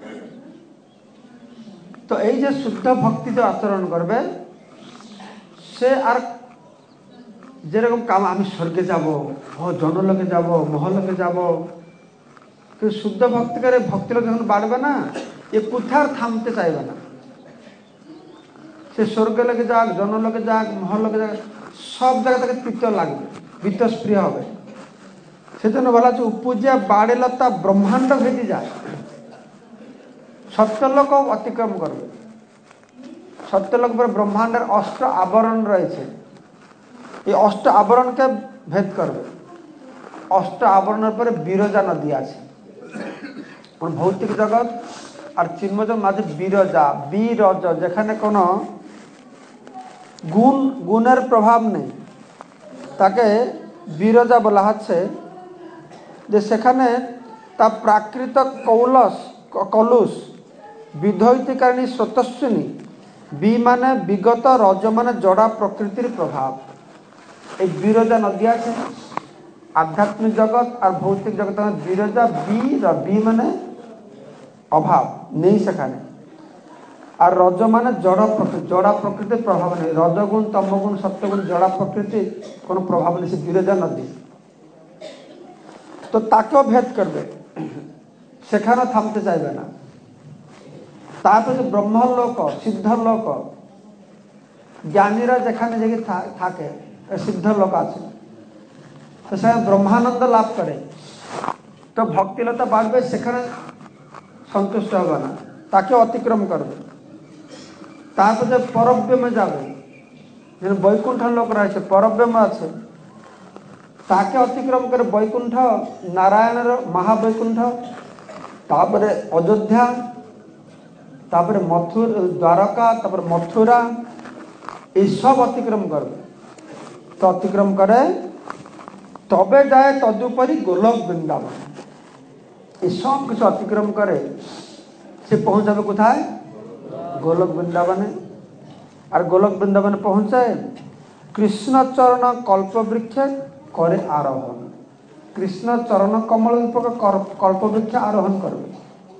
তো এই যে শুদ্ধ ভক্তিতে আচরণ করবে সে আর যেরকম কাম আমি স্বর্গে যাব, ও জনলোকে যাব, মহলোকে যাব, কিন্তু শুদ্ধ ভক্তি করে ভক্তিলোক যখন বাড়বে না, এ কোথার থামতে চাইবে না। সে স্বর্গে লোকে যাক, জনলোকে যাক, মহলোকে যাক, সব জায়গা থেকে তৃতীয় লাগবে, বিতস্প্রিয় হবে। সেজন্য বলা হচ্ছে উপজিয়া বাড়ে লতা ব্রহ্মাণ্ড ভেদি যায়, সত্যলোক অতিক্রম করবে। সত্যলোক পরে ব্রহ্মাণ্ডের অষ্ট আবরণ রয়েছে, এই অষ্ট আবরণকে ভেদ করবে। অষ্ট আবরণের পরে বিরজা নদী আছে। ভৌতিক জগৎ আর চিন্ময় মাঝে বিরজা, বিরজ, যেখানে কোনো গুণ গুণের প্রভাব নেই, তাকে বিরজা বলা হচ্ছে। যে সেখানে তা প্রাকৃত কৌলস কলুষ বিধৈতিকারিণী স্রোতস্বিনী, বি মানে বিগত, রজ মানে জড়া প্রকৃতির প্রভাব। এই বিরজা নদী আছে। আধ্যাত্মিক জগৎ আর ভৌতিক জগৎ বিরজা, বি বি মানে অভাব নেই সেখানে। আর রজ মানে জড় প্রকৃতি, জড়া প্রকৃতির প্রভাব নেই। রজগুণ তমগুণ সত্যগুণ জড়া প্রকৃতির কোনো প্রভাব নেই, সে বিরজা নদী। তো তাকেও ভেদ করবে, সেখানেও থামতে চাইবে না। তারপরে যে ব্রহ্মলোক, সিদ্ধলোক, জ্ঞানীরা যেখানে যে থাকে সিদ্ধলোক আছে, তো সেখানে ব্রহ্মানন্দ লাভ করে, তো ভক্তিলতা বাড়বে, সেখানে সন্তুষ্ট হবে না, তাকে অতিক্রম করবে। তারপর যে পরব্রহ্মে যাবে, যেন বৈকুণ্ঠ লোক রয়েছে, পরব্রহ্ম আছে, তাকে অতিক্রম করে বৈকুণ্ঠ, নারায়ণের মহাবৈকুণ্ঠ, তারপরে অযোধ্যা, তারপরে মথুর দ্বারকা, তারপরে মথুরা, এইসব অতিক্রম করবে। তো অতিক্রম করে তবে যায় তদুপরি গোলক বৃন্দাবন। এই সব কিছু অতিক্রম করে সে পৌঁছাবে কোথায়? গোলক বৃন্দাবনে। আর গোলক বৃন্দাবনে পৌঁছে কৃষ্ণচরণ কল্পবৃক্ষে করে আরোহণ। কৃষ্ণ চরণ কমল রূপকে কল্পবৃক্ষে আরোহণ করবে।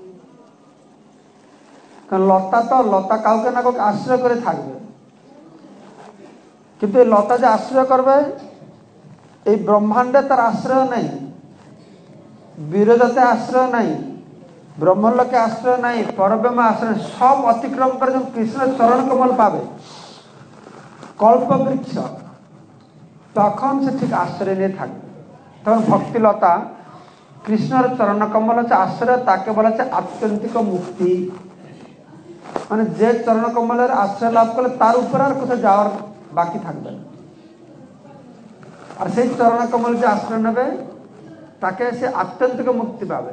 কারণ লতা তো লতা কাউকে না কাউকে আশ্রয় করে থাকবে, কিন্তু এই লতা যে আশ্রয় করবে, এই ব্রহ্মাণ্ডে তার আশ্রয় নেই, বিরোধতে আশ্রয় নাই, ব্রহ্মলোকে আশ্রয় নাই, পরব্রহ্মে আশ্রয়, সব অতিক্রম করে যখন কৃষ্ণের চরণ কমল পাবে, কল্পবৃক্ষ, তখন সে ঠিক আশ্রয় নিয়ে থাকবে। তখন ভক্তিলতা, কৃষ্ণের চরণ কমল হচ্ছে আশ্রয়, তাকে বলা হচ্ছে আত্যন্তিক মুক্তি। মানে যে চরণ কমলের আশ্রয় লাভ করলে তার উপরে আর কোথাও যাওয়ার বাকি থাকবে না। আর সেই চরণ কমল যে আশ্রয় নেবে, তাকে সে আত্যন্তিক মুক্তি পাবে।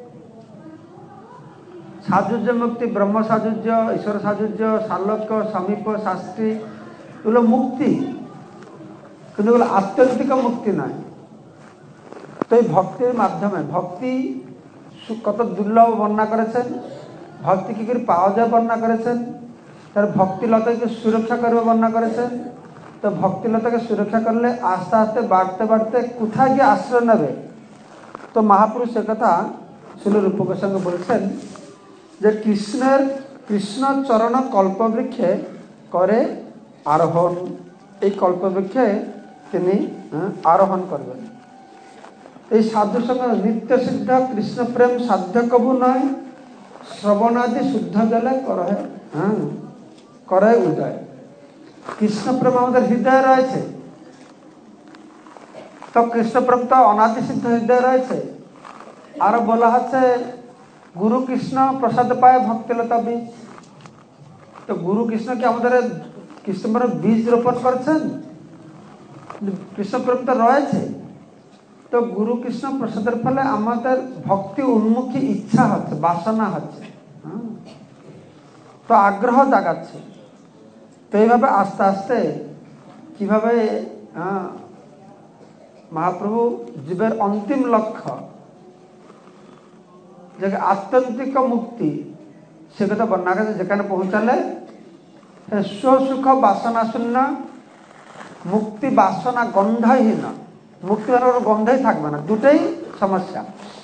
সাজুজ্য মুক্তি, ব্রহ্ম সাজুজ্য, ঈশ্বর সাজুজ্য, সালোক্য, সমীপ, শাস্ত্রী, এগুলো মুক্তি, কিন্তু এগুলো আত্যন্তিক মুক্তি নয়। তো এই ভক্তির মাধ্যমে, ভক্তি কত দুর্লভ বর্ণনা করেছেন, ভক্তি কি করে পাওয়া যায় বর্ণনা করেছেন, তার ভক্তিলতাকে সুরক্ষা করবে বর্ণনা করেছেন। তো ভক্তিলতাকে সুরক্ষা করলে আস্তে আস্তে বাড়তে বাড়তে কোথায় গিয়ে আশ্রয় নেবে, তো মহাপুরুষ কথা শিল রূপ গোস্বামী বলছেন যে কৃষ্ণের কৃষ্ণ চরণ কল্পবৃক্ষে করে আরোহণ। এই কল্পবৃক্ষে তিনি আরোহণ করবেন। এই সাধু সঙ্গে নিত্য সিদ্ধ কৃষ্ণ প্রেম সাধ্য কবু নয়, শ্রবণাদি শুদ্ধ জলে করে হ্যাঁ করে উদয়। কৃষ্ণ প্রেম আমাদের হৃদয়ে রয়েছে, তো কৃষ্ণ প্রেম তো অনাদি সিদ্ধ হৃদয়ে রয়েছে। আরো বলা হচ্ছে গুরু কৃষ্ণ প্রসাদ পায় ভক্তিলতা বীজ। তো গুরু কৃষ্ণ কি আমাদের কৃষ্ণ প্রেম বীজ রোপণ করছেন? কৃষ্ণ প্রেম তো রয়েছে, তো গুরু কৃষ্ণ প্রসাদের ফলে আমাদের ভক্তি উন্মুখী ইচ্ছা হচ্ছে, বাসনা হচ্ছে, তো আগ্রহ জাগাচ্ছে। তো এইভাবে আস্তে আস্তে কিভাবে মহাপ্রভু জীবের অন্তিম লক্ষ্য যে আত্যন্তিক মুক্তি, সে কথা বর্ণনা করেছে। যেখানে পৌঁছালে সুখ বাসনা শূন্য, মুক্তি বাসনা গন্ধহীন, মুক্তি গন্ধই থাকবে না, দুটোই সমস্যা।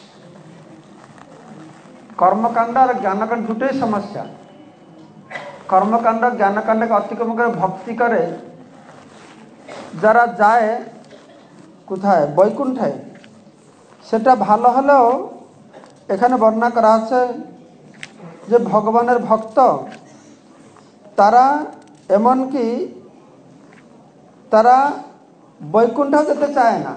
কর্মকাণ্ড আর জ্ঞানকাণ্ড দুটোই সমস্যা। কর্মকাণ্ড জ্ঞানকাণ্ডকে অতিক্রম করে ভক্তি করে যারা যায় কোথায়? বৈকুণ্ঠে। সেটা ভালো হলেও এখানে বর্ণনা করা আছে যে ভগবানের ভক্ত তারা এমনকি তারা বৈকুণ্ঠ যেতে চায় না।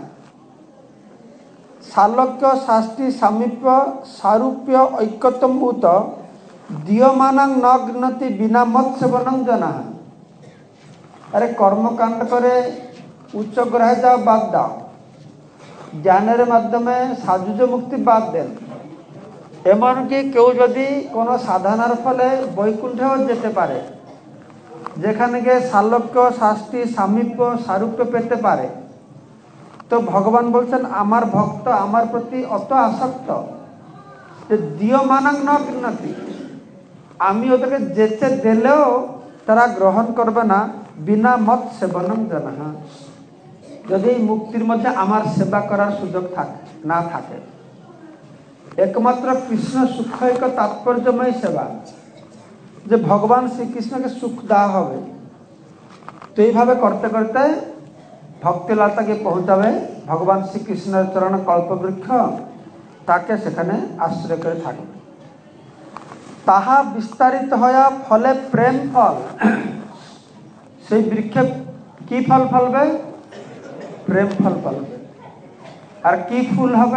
সালোক্য, শাস্তি, সামীপ্য, সারূপ্য, ঐক্যতম্ভূত দিয়মানাং ন গৃহতি বিনা মত সেবনং জনা। আরে কর্মকাণ্ড করে উচ্চ গ্রহে যাও, বাদ দাও। জ্ঞানের মাধ্যমে সাজুজ মুক্তি বাদ দেন। এমনকি কেউ যদি কোনো সাধনার ফলে বৈকুণ্ঠেও যেতে পারে, যেখানে গিয়ে সালোক্য, শাস্তি, সামীপ্য, সারূপ্য পেতে পারে, তো ভগবান বলছেন আমার ভক্ত আমার প্রতি অত আসক্ত যে দিয়মানাং ন গৃহতি, আমি ওদেরকে যেতে দিলেও তারা গ্রহণ করবে না। বিনা মত সেবনং জনা, যদি এই মুক্তির মধ্যে আমার সেবা করার সুযোগ থাকে না থাকে। একমাত্র কৃষ্ণ সুখৈক তাৎপর্যময় সেবা, যে ভগবান শ্রীকৃষ্ণকে সুখ দেওয়া হবে, তো এইভাবে করতে করতে ভক্তিলতাকে পৌঁছাবে ভগবান শ্রীকৃষ্ণের চরণ কল্পবৃক্ষ, তাকে সেখানে আশ্রয় করে থাকবে। তাহা বিস্তারিত হইয়া ফলে প্রেম ফল। সেই বৃক্ষে কি ফল ফলবে? প্রেম ফল ফলবে। আর কি ফুল হবে?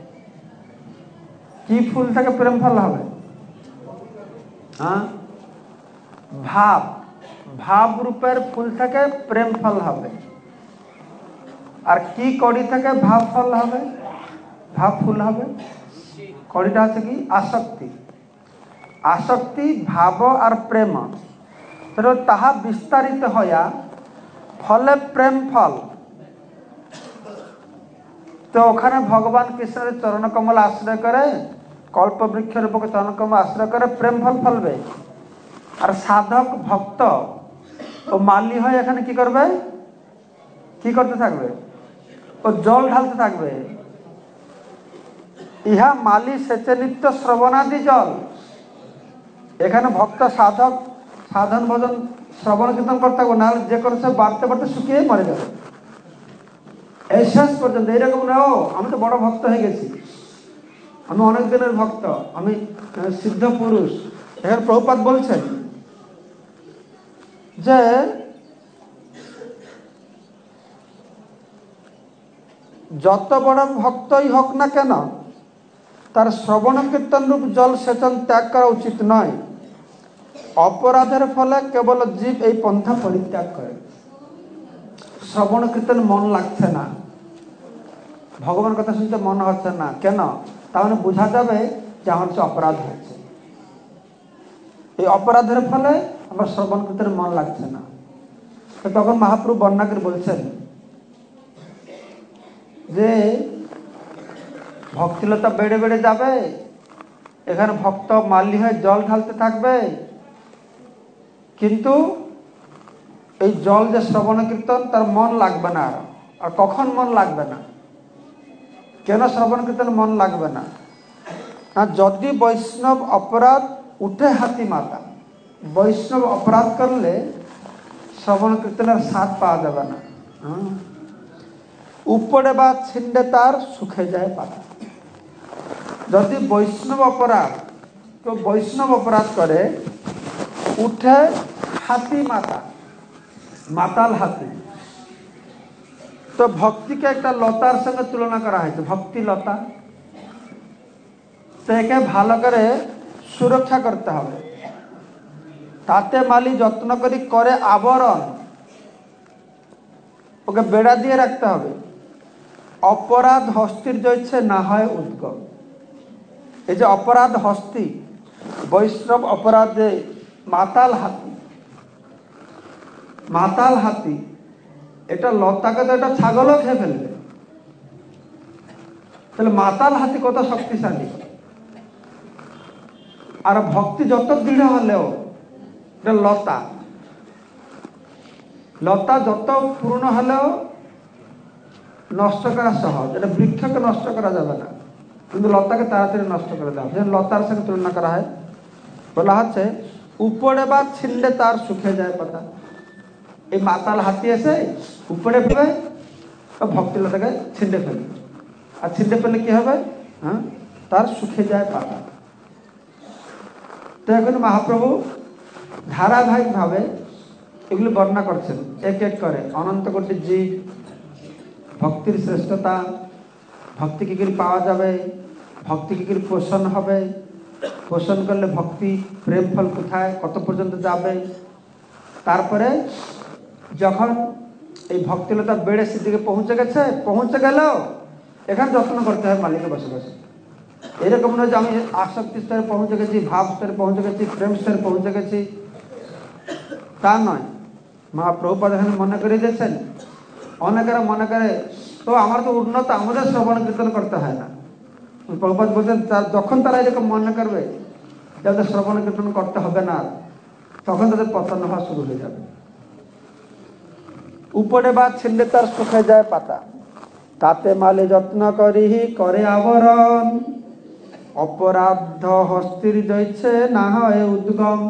কি ফুল থেকে প্রেম ফল হবে? হ্যাঁ, ভাব ভাব রূপের ফুল থেকে প্রেম ফল হবে। আর কি কড়ি থেকে ভাব ফল হবে, ভাব ফুল হবে? কড়িটা হচ্ছে কি? আসক্তি। আসক্তি, ভাব আর প্রেম। তাহা বিস্তারিত হইয়া ফলে প্রেম ফল। তো ওখানে ভগবান কৃষ্ণের চরণ কমল আশ্রয় করে, কল্পবৃক্ষ রূপক চরণ কমল আশ্রয় করে প্রেম ফল ফলবে। আর সাধক ভক্ত ও মালি হয়ে এখানে কি করবে? কি করতে থাকবে? ও জল ঢালতে থাকবে। ইহা মালি সেচে নিত্য শ্রবণাদি জল। এখানে ভক্ত সাধক সাধন ভজন শ্রবণ কীর্তন করতে থাকবে, নাহলে যে কোনো সব বাড়তে বাড়তে শুকিয়ে মরে যাবে। এই শেষ পর্যন্ত এইরকম না, ও আমি তো বড় ভক্ত হয়ে গেছি, আমি অনেক দিনের ভক্ত, আমি সিদ্ধ পুরুষ। এখানে প্রভুপাদ বলছেন যে যত বড় ভক্তই হোক না কেন, তার শ্রবণ কীর্তন রূপ জল সেচন ত্যাগ করা উচিত নয়। অপরাধের ফলে কেবল জীব এই পন্থা পরিত্যাগ করে। শ্রবণ কীর্তন মন লাগছে না, ভগবান কথা শুনতে মন হচ্ছে না কেন? তাহলে বোঝা যাবে যে আমার হচ্ছে অপরাধ হয়েছে। এই অপরাধের ফলে আমার শ্রবণ কীর্তনে মন লাগছে না। তো তখন মহাপ্রভু বর্ণনা করে বলছেন যে ভক্তিলতা বেড়ে বেড়ে যাবে, এখানে ভক্ত মালি হয়ে জল ঢালতে থাকবে, কিন্তু এই জল যে শ্রবণ কীর্তন, তার মন লাগবে না। আর কখন মন লাগবে না? কেন শ্রবণ কীর্তন মন লাগবে না? যদি বৈষ্ণব অপরাধ উঠে হাতি মাতা, বৈষ্ণব অপরাধ করলে শ্রবণ কীর্তনের স্বাদ পাওয়া যাবে না। উপরে বা ছিন্ডে তার সুখে যায় পাতা। যদি বৈষ্ণব অপরাধ, তো বৈষ্ণব অপরাধ করে উঠে হাতি মাতা, মাতাল হাতি। তো ভক্তিকে একটা লতার সঙ্গে তুলনা করা হয়েছে, ভক্তি লতা। তো একে ভালো করে সুরক্ষা করতে হবে। তাতে মালি যত্ন করি করে আবরণ, ওকে বেড়া দিয়ে রাখতে হবে। অপরাধ হস্তির জয়ছে না হয় উদ্গম। এই যে অপরাধ হস্তি, বৈষ্ণব অপরাধে মাতাল হাতি, মাতাল হাতি এটা লতাকে তো এটা ছাগলও খেয়ে ফেলবে। তাহলে মাতাল হাতি কত শক্তিশালী। আর ভক্তি যত দৃঢ় হলেও এটা লতা, লতা যত পূর্ণ হলেও নষ্ট করা সহজ। এটা বৃক্ষকে নষ্ট করা যাবে না, কিন্তু লতাকে তাড়াতাড়ি নষ্ট করে দেওয়া। যে লতার সঙ্গে তুলনা করা হয়, বলা হচ্ছে উপরে বা ছিন্ডে তার শুকিয়ে যায় পাতা। এই মাতাল হাতি এসে উপরে ফেলবে, ভক্তি লতাকে ছিন্ডে ফেলবে। আর ছিন্ডে ফেললে কি হবে? হ্যাঁ, তার শুকিয়ে যায় পাতা। তো এখন মহাপ্রভু ধারাবাহিক ভাবে এগুলো বর্ণনা করছেন এক এক করে। অনন্ত কোটি জীব, ভক্তির শ্রেষ্ঠতা, ভক্তি কি করে পাওয়া যাবে, ভক্তি কি করে পোষণ হবে, পোষণ করলে ভক্তি প্রেম ফল কোথায় কত পর্যন্ত যাবে। তারপরে যখন এই ভক্তিলতা বেড়ে সেদিকে পৌঁছে গেছে, পৌঁছে গেল এখানে যত্ন করতে হয় মালিকের বসে বসে। এরকম নয় যে আমি আসক্তি স্তরে পৌঁছে গেছি, ভাব স্তরে পৌঁছে গেছি, প্রেম স্তরে পৌঁছে গেছি, তা নয়। মহাপ্রভুপাদ এখানে মনে করে দিয়েছেন। অনেকেরা মনে করে তো আমার তো উন্নত, আমাদের শ্রবণ কীর্তন করতে হয় না। প্রভুপাদ বলছেন যখন তারা এরকম মনে করবে যাদের শ্রবণ কীর্তন করতে হবে না, তখন তাদের পতন হওয়া শুরু হয়ে যাবে। উপরে বা ছিন্ডে তার শুকিয়ে যায় পাতা, তাতে মালে যত্ন করি করে আবরণ। অপরাধ হস্তির জয়ছে না হয় উদ্গম।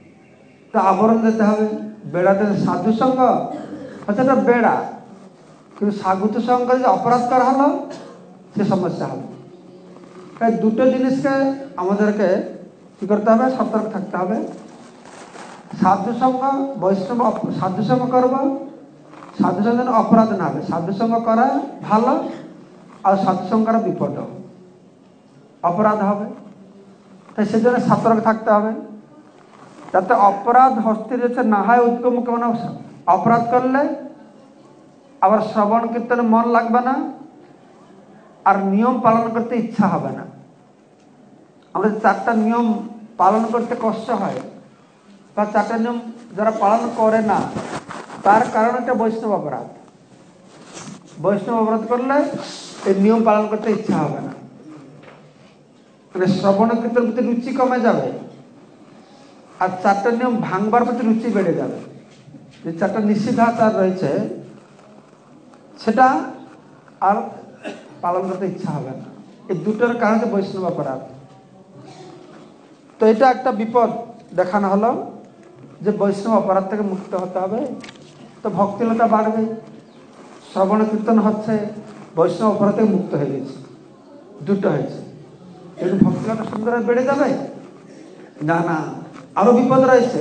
তা আবরণ দিতে হবে, বেড়াতে সাধু সঙ্গ হচ্ছে একটা বেড়া। কিন্তু সাধুত্ব সঙ্গে যদি অপরাধ করা হলো সে সমস্যা হবে। তাই দুটো জিনিসকে আমাদেরকে কি করতে হবে, সতর্ক থাকতে হবে। সাধুসঙ্গ বৈষ্ণব সাধুসঙ্গ করব, সাধুসঙ্গ যেন অপরাধ না হবে। সাধুসঙ্গ করা ভালো, আর সাধুসঙ্গ করা বিপদ, অপরাধ হবে। তাই সেজন্য সতর্ক থাকতে হবে যাতে অপরাধ হস্তির যাতে না হয় উদ্গম। কেমন অপরাধ করলে আবার শ্রবণ কীর্তনে মন লাগবে না, আর নিয়ম পালন করতে ইচ্ছা হবে না। আমাদের চারটা নিয়ম পালন করতে কষ্ট হয়, বা চারটা নিয়ম যারা পালন করে না তার কারণ একটা বৈষ্ণব অপরাধ। বৈষ্ণব অপরাধ করলে এই নিয়ম পালন করতে ইচ্ছা হবে না, মানে শ্রবণ কীর্তনের প্রতি রুচি কমে যাবে, আর চারটা নিয়ম ভাঙবার প্রতি রুচি বেড়ে যাবে। যে চারটা নিষেধাচার রয়েছে সেটা আর পালন করতে ইচ্ছা হবে না। এই দুটোর কারণে বৈষ্ণব অপরাধ। তো এটা একটা বিপদ দেখানো হলো যে বৈষ্ণব অপরাধ থেকে মুক্ত হতে হবে। তো ভক্তিলতা বাড়বে, শ্রবণ কীর্তন হচ্ছে, বৈষ্ণব অপরাধ থেকে মুক্ত হয়ে গেছে, দুটো হয়েছে। কিন্তু ভক্তিলতা সুন্দর বেড়ে যাবে না, না আরো বিপদ রয়েছে।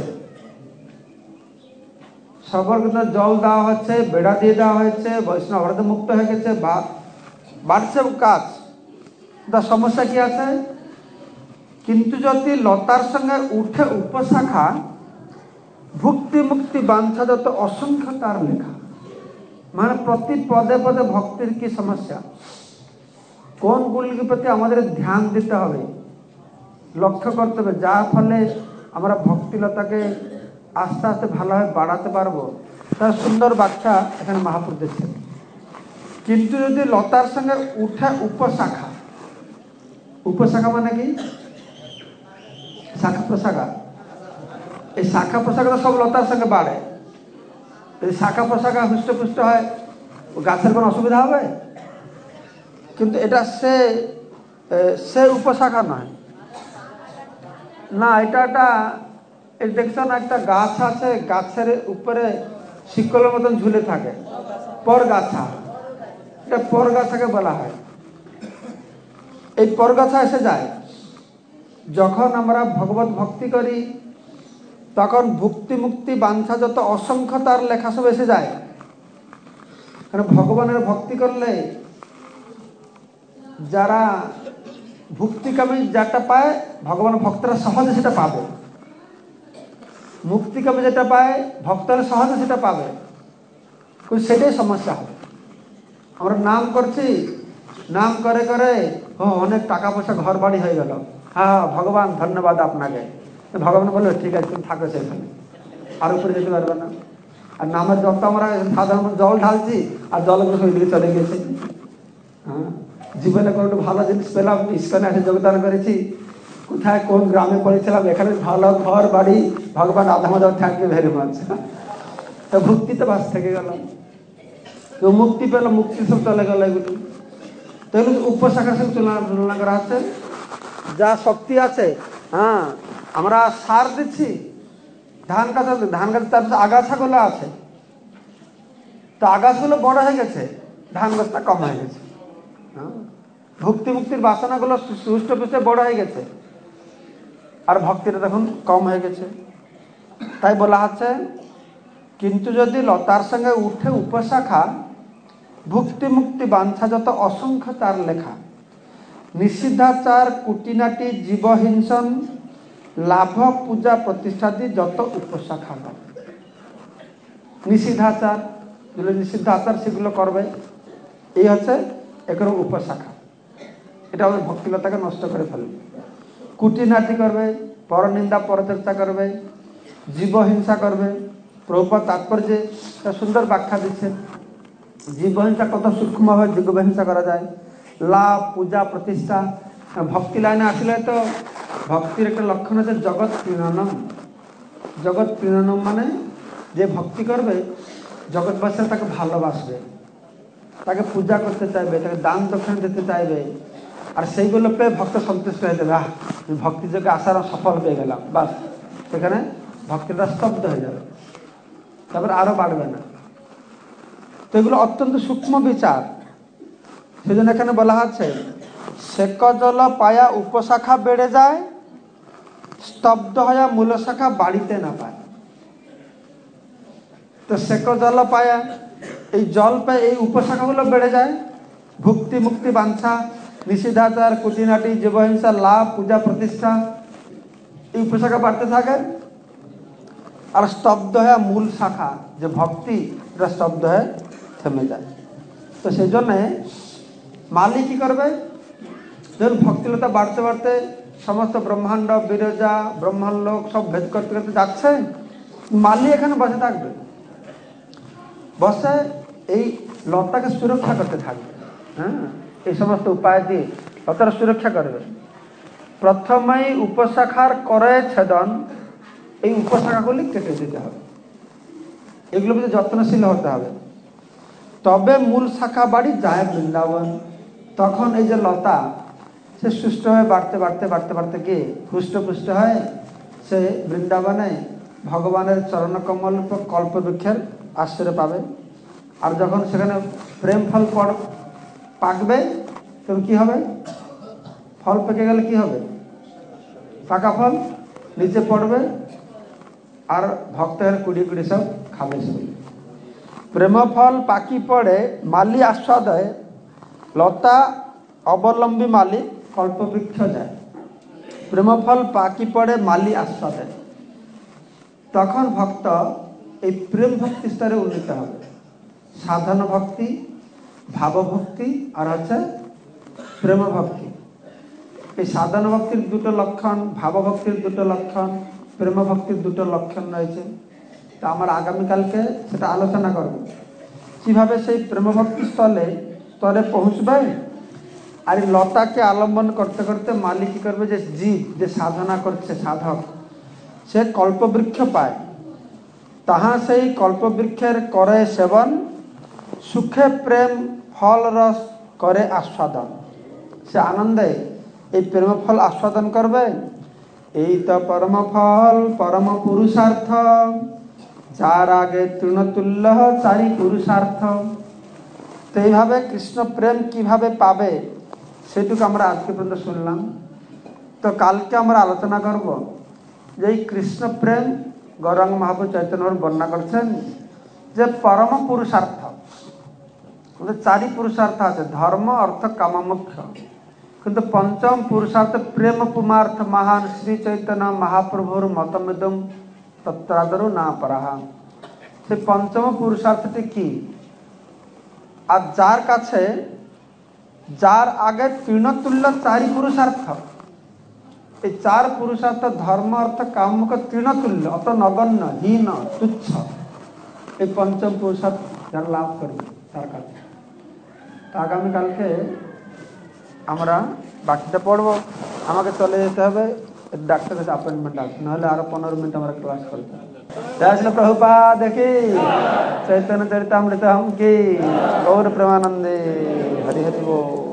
শ্রবণ কীর্তন জল দেওয়া হচ্ছে, বেড়া দিয়ে দেওয়া হয়েছে, বৈষ্ণব অপরাধ মুক্ত হয়ে গেছে, বা বাড়ছে কাজ। তার সমস্যা কি আছে? কিন্তু যদি লতার সঙ্গে উঠে উপশাখা, ভুক্তি মুক্তি বাঞ্ছা যত অসংখ্য তার লেখা। মানে প্রতি পদে পদে ভক্তির কি সমস্যা, কোন গুলির প্রতি আমাদের ধ্যান দিতে হবে, লক্ষ্য করতে হবে, যার ফলে আমরা ভক্তিলতাকে আস্তে আস্তে ভালোভাবে বাড়াতে পারবো। তার সুন্দর ব্যাখ্যা এখানে মহাপুরুষ দিচ্ছেন। কিন্তু যদি লতার সঙ্গে উঠে উপশাখা, উপশাখা মানে কি? শাখা প্রশাখা। এই শাখা প্রশাখা তো সব লতার সঙ্গে বাড়ে। যদি শাখা প্রশাখা হুষ্টপুষ্ট হয়, ও গাছের কোনো অসুবিধা হবে? কিন্তু এটা সে সে উপশাখা নয় না, এটা একটা এই দেখছেন একটা গাছ আছে, গাছের উপরে শিকলের মতন ঝুলে থাকে, পরগাছা। এটা পরগাছাকে বলা হয়। এই পরগাছা এসে যায় যখন আমরা ভগবত ভক্তি করি, তখন ভুক্তি মুক্তি বাঞ্ছা যত অসংখ্য তার লেখা সব এসে যায়। কারণ ভগবানের ভক্তি করলে যারা ভুক্তিকামী যেটা পায়, ভগবানের ভক্তরা সহজে সেটা পাবে। মুক্তিকামী যেটা পায়, ভক্তরা সহজে সেটা পাবে। কিন্তু সেটাই সমস্যা হবে। আমরা নাম করছি, নাম করে করে ও অনেক টাকা পয়সা ঘর বাড়ি হয়ে গেল, হ্যাঁ ভগবান ধন্যবাদ আপনাকে। ভগবান বললো ঠিক আছে তুমি থাকো সেখানে, আর উপরে যেতে পারবে না। আর নামের জল তো আমরা সাধারণ জল ঢালছি, আর জলগুলো ওই দিকে চলে গেছে। হ্যাঁ, জীবনে কোনো একটু ভালো জিনিস পেলাম, ইস্কনে এসে যোগদান করেছি, কোথায় কোন গ্রামে পড়েছিলাম, এখানে ভালো ঘর বাড়ি, ভগবান আধা Madhav thank you very much. তো ভক্তিতে বাস থেকে গেল, কেউ মুক্তি পেল, মুক্তি সব চলে গেল। এগুলি তো এগুলো উপশাখার সঙ্গে তুলনা তুলনা করা হচ্ছে। যা শক্তি আছে, হ্যাঁ আমরা সার দিচ্ছি, ধান গাছ ধান গাছ তার আগাছাগুলো আছে, তো আগাছগুলো বড় হয়ে গেছে, ধান গাছটা কম হয়ে গেছে। হ্যাঁ, ভক্তি মুক্তির বাসনাগুলো সুষ্ঠ পুষ্টে বড় হয়ে গেছে, আর ভক্তিটা তখন কম হয়ে গেছে। তাই বলা হচ্ছে কিন্তু যদি লতার সঙ্গে উঠে উপশাখা, ভুক্তি মুক্তি বাঞ্ছা যত অসংখ্য তার লেখা। নিষিদ্ধাচার কুটিনাটি জীবহিংসন, লাভ পূজা প্রতিষ্ঠাদি যত উপশাখা। নিষিদ্ধাচার, যেগুলো নিষিদ্ধাচার সেগুলো করবে, এই হচ্ছে একরকম উপশাখা। এটা আমাদের ভক্তিলতাকে নষ্ট করে ফেলবে। কুটিনাটি করবে, পরনিন্দা পরচর্চা করবে, জীবহিংসা করবে। প্রভুপাদ তাৎপর্যে তার সুন্দর ব্যাখ্যা দিচ্ছেন, জীবহিংসা কত সূক্ষ্মভাবে জীবহিংসা করা যায়। লাভ পূজা প্রতিষ্ঠা, ভক্তি লাইনে আসলে তো ভক্তির একটা লক্ষণ হচ্ছে জগৎ প্রীণনম। জগৎ প্রীণনম মানে যে ভক্তি করবে জগৎবাসীরা তাকে ভালোবাসবে, তাকে পূজা করতে চাইবে, তাকে দান দক্ষিণা দিতে চাইবে, আর সেইগুলো পেয়ে ভক্ত সন্তুষ্ট হয়ে যাবে, আহ ভক্তি যোগে আসার সফল পেয়ে গেলাম, বাস সেখানে ভক্তিটা স্তব্ধ হয়ে যাবে, তারপর আরো বাড়বে না। তো এগুলো অত্যন্ত সূক্ষ্ম বিচার। সেজন্য এখানে বলা আছে সেক জল পায়া উপশাখা বেড়ে যায়, স্তব্ধ হয়ে মূল শাখা বাড়িতে না পায়। তো সেক জল পায়া, এই জল পায় এই উপশাখাগুলো বেড়ে যায়। ভুক্তি মুক্তি বাঞ্ছা নিষিদ্ধাচার কুটিনাটি জীবহিংসা লাভ পূজা প্রতিষ্ঠা, এই উপশাখা বাড়তে থাকে। আর স্তব্ধ হয়ে মূল শাখা যে ভক্তি, এটা স্তব্ধ হয়ে থেমে যায়। তো সেই জন্যে মালি কি করবে, যখন ভক্তিলতা বাড়তে বাড়তে সমস্ত ব্রহ্মাণ্ড বিরজা ব্রহ্মলোক সব ভেদ করতে করতে যাচ্ছে, মালি এখানে বসে থাকবে, বসে এই লতাকে সুরক্ষা করতে থাকবে। হ্যাঁ, এই সমস্ত উপায় দিয়ে লতার সুরক্ষা করবে। প্রথমেই উপশাখার করে ছেদন, এই উপশাখাগুলি কেটে দিতে হবে, এগুলো কিন্তু যত্নশীল হতে হবে। তবে মূল শাখা বাড়ি যায় বৃন্দাবন। তখন এই যে লতা, সে সুস্থ হয়ে বাড়তে বাড়তে বাড়তে বাড়তে গিয়ে হুষ্টপুষ্ট হয়, সে বৃন্দাবনে ভগবানের চরণকমল কল্পবৃক্ষের আশ্রয় পাবে। আর যখন সেখানে প্রেম ফল পড় পাকবে, তখন কি হবে, ফল পেকে গেলে কি হবে, পাকা ফল নিচে পড়বে, আর ভক্তের কুড়ি কুড়ি সব খাবে। সেগুলি প্রেম ফল পাকি পড়ে মালি আস্বাদয়, লতা অবলম্বী মালি কল্পবৃক্ষ যায়। প্রেম ফল পাকি পড়ে মালি আস্বাদয়, তখন ভক্ত এই প্রেম ভক্তি স্তরে উন্নীত হবে। সাধন ভক্তি, ভাবভক্তি আর হচ্ছে প্রেম ভক্তি। এই সাধন ভক্তির দুটো লক্ষণ, ভাবভক্তির দুটো লক্ষণ, প্রেম ভক্তির দুটো লক্ষণ রয়েছে। তা আমরা আগামীকালকে সেটা আলোচনা করব, কিভাবে সেই প্রেম ভক্তি স্থলে স্তরে পৌঁছবে। আর এই লতাকে আলম্বন করতে করতে মালিক কি করবে, যে জীব যে সাধনা করছে সাধক, সে কল্পবৃক্ষ পায়। তাহা সেই কল্পবৃক্ষের করে সেবন, সুখে প্রেম ফল রস করে আস্বাদন। সে আনন্দে এই প্রেম ফল আস্বাদন করবে। এই তো পরম ফল পরম পুরুষার্থ, যার আগে তৃণতুল্য চারি পুরুষার্থ। তো এইভাবে কৃষ্ণ প্রেম কিভাবে পাবে, সেটুকু আমরা আজকে পর্যন্ত শুনলাম। তো কালকে আমরা আলোচনা করব যে এই কৃষ্ণ প্রেম গৌরাঙ্গ মহাপ্রভু চৈতন্য বর্ণনা করছেন যে পরম পুরুষার্থ, চারি পুরুষার্থ আছে, ধর্ম অর্থ কাম মোক্ষ, কিন্তু পঞ্চম পুরুষার্থ প্রেম পুমার্থ মহান শ্রী চৈতন্য মহাপ্রভুর মতমিদম তত্রাদরু না পরাহা। সেই পঞ্চম পুরুষার্থটি কি, আর যার কাছে যার আগে তৃণতুল্য চারি পুরুষার্থ, এই চার পুরুষার্থ ধর্ম অর্থ কামক তৃণতুল্য, অত নগণ্য হীন তুচ্ছ, এই পঞ্চম পুরুষার্থ যারা লাভ করবে তার কাছে। আগামীকালকে আমরা বাকিটা পড়বো। আমাকে চলে যেতে হবে, ডাক্তারের কাছে অ্যাপয়েন্টমেন্ট আছে, নাহলে আরো পনেরো মিনিট আমরা ক্লাস করতে হবে। জয় শ্রী প্রভুপাদ দেখি, চৈতন্য চরিতামৃতম কি, গৌর প্রেমানন্দে, হরি হরি বল।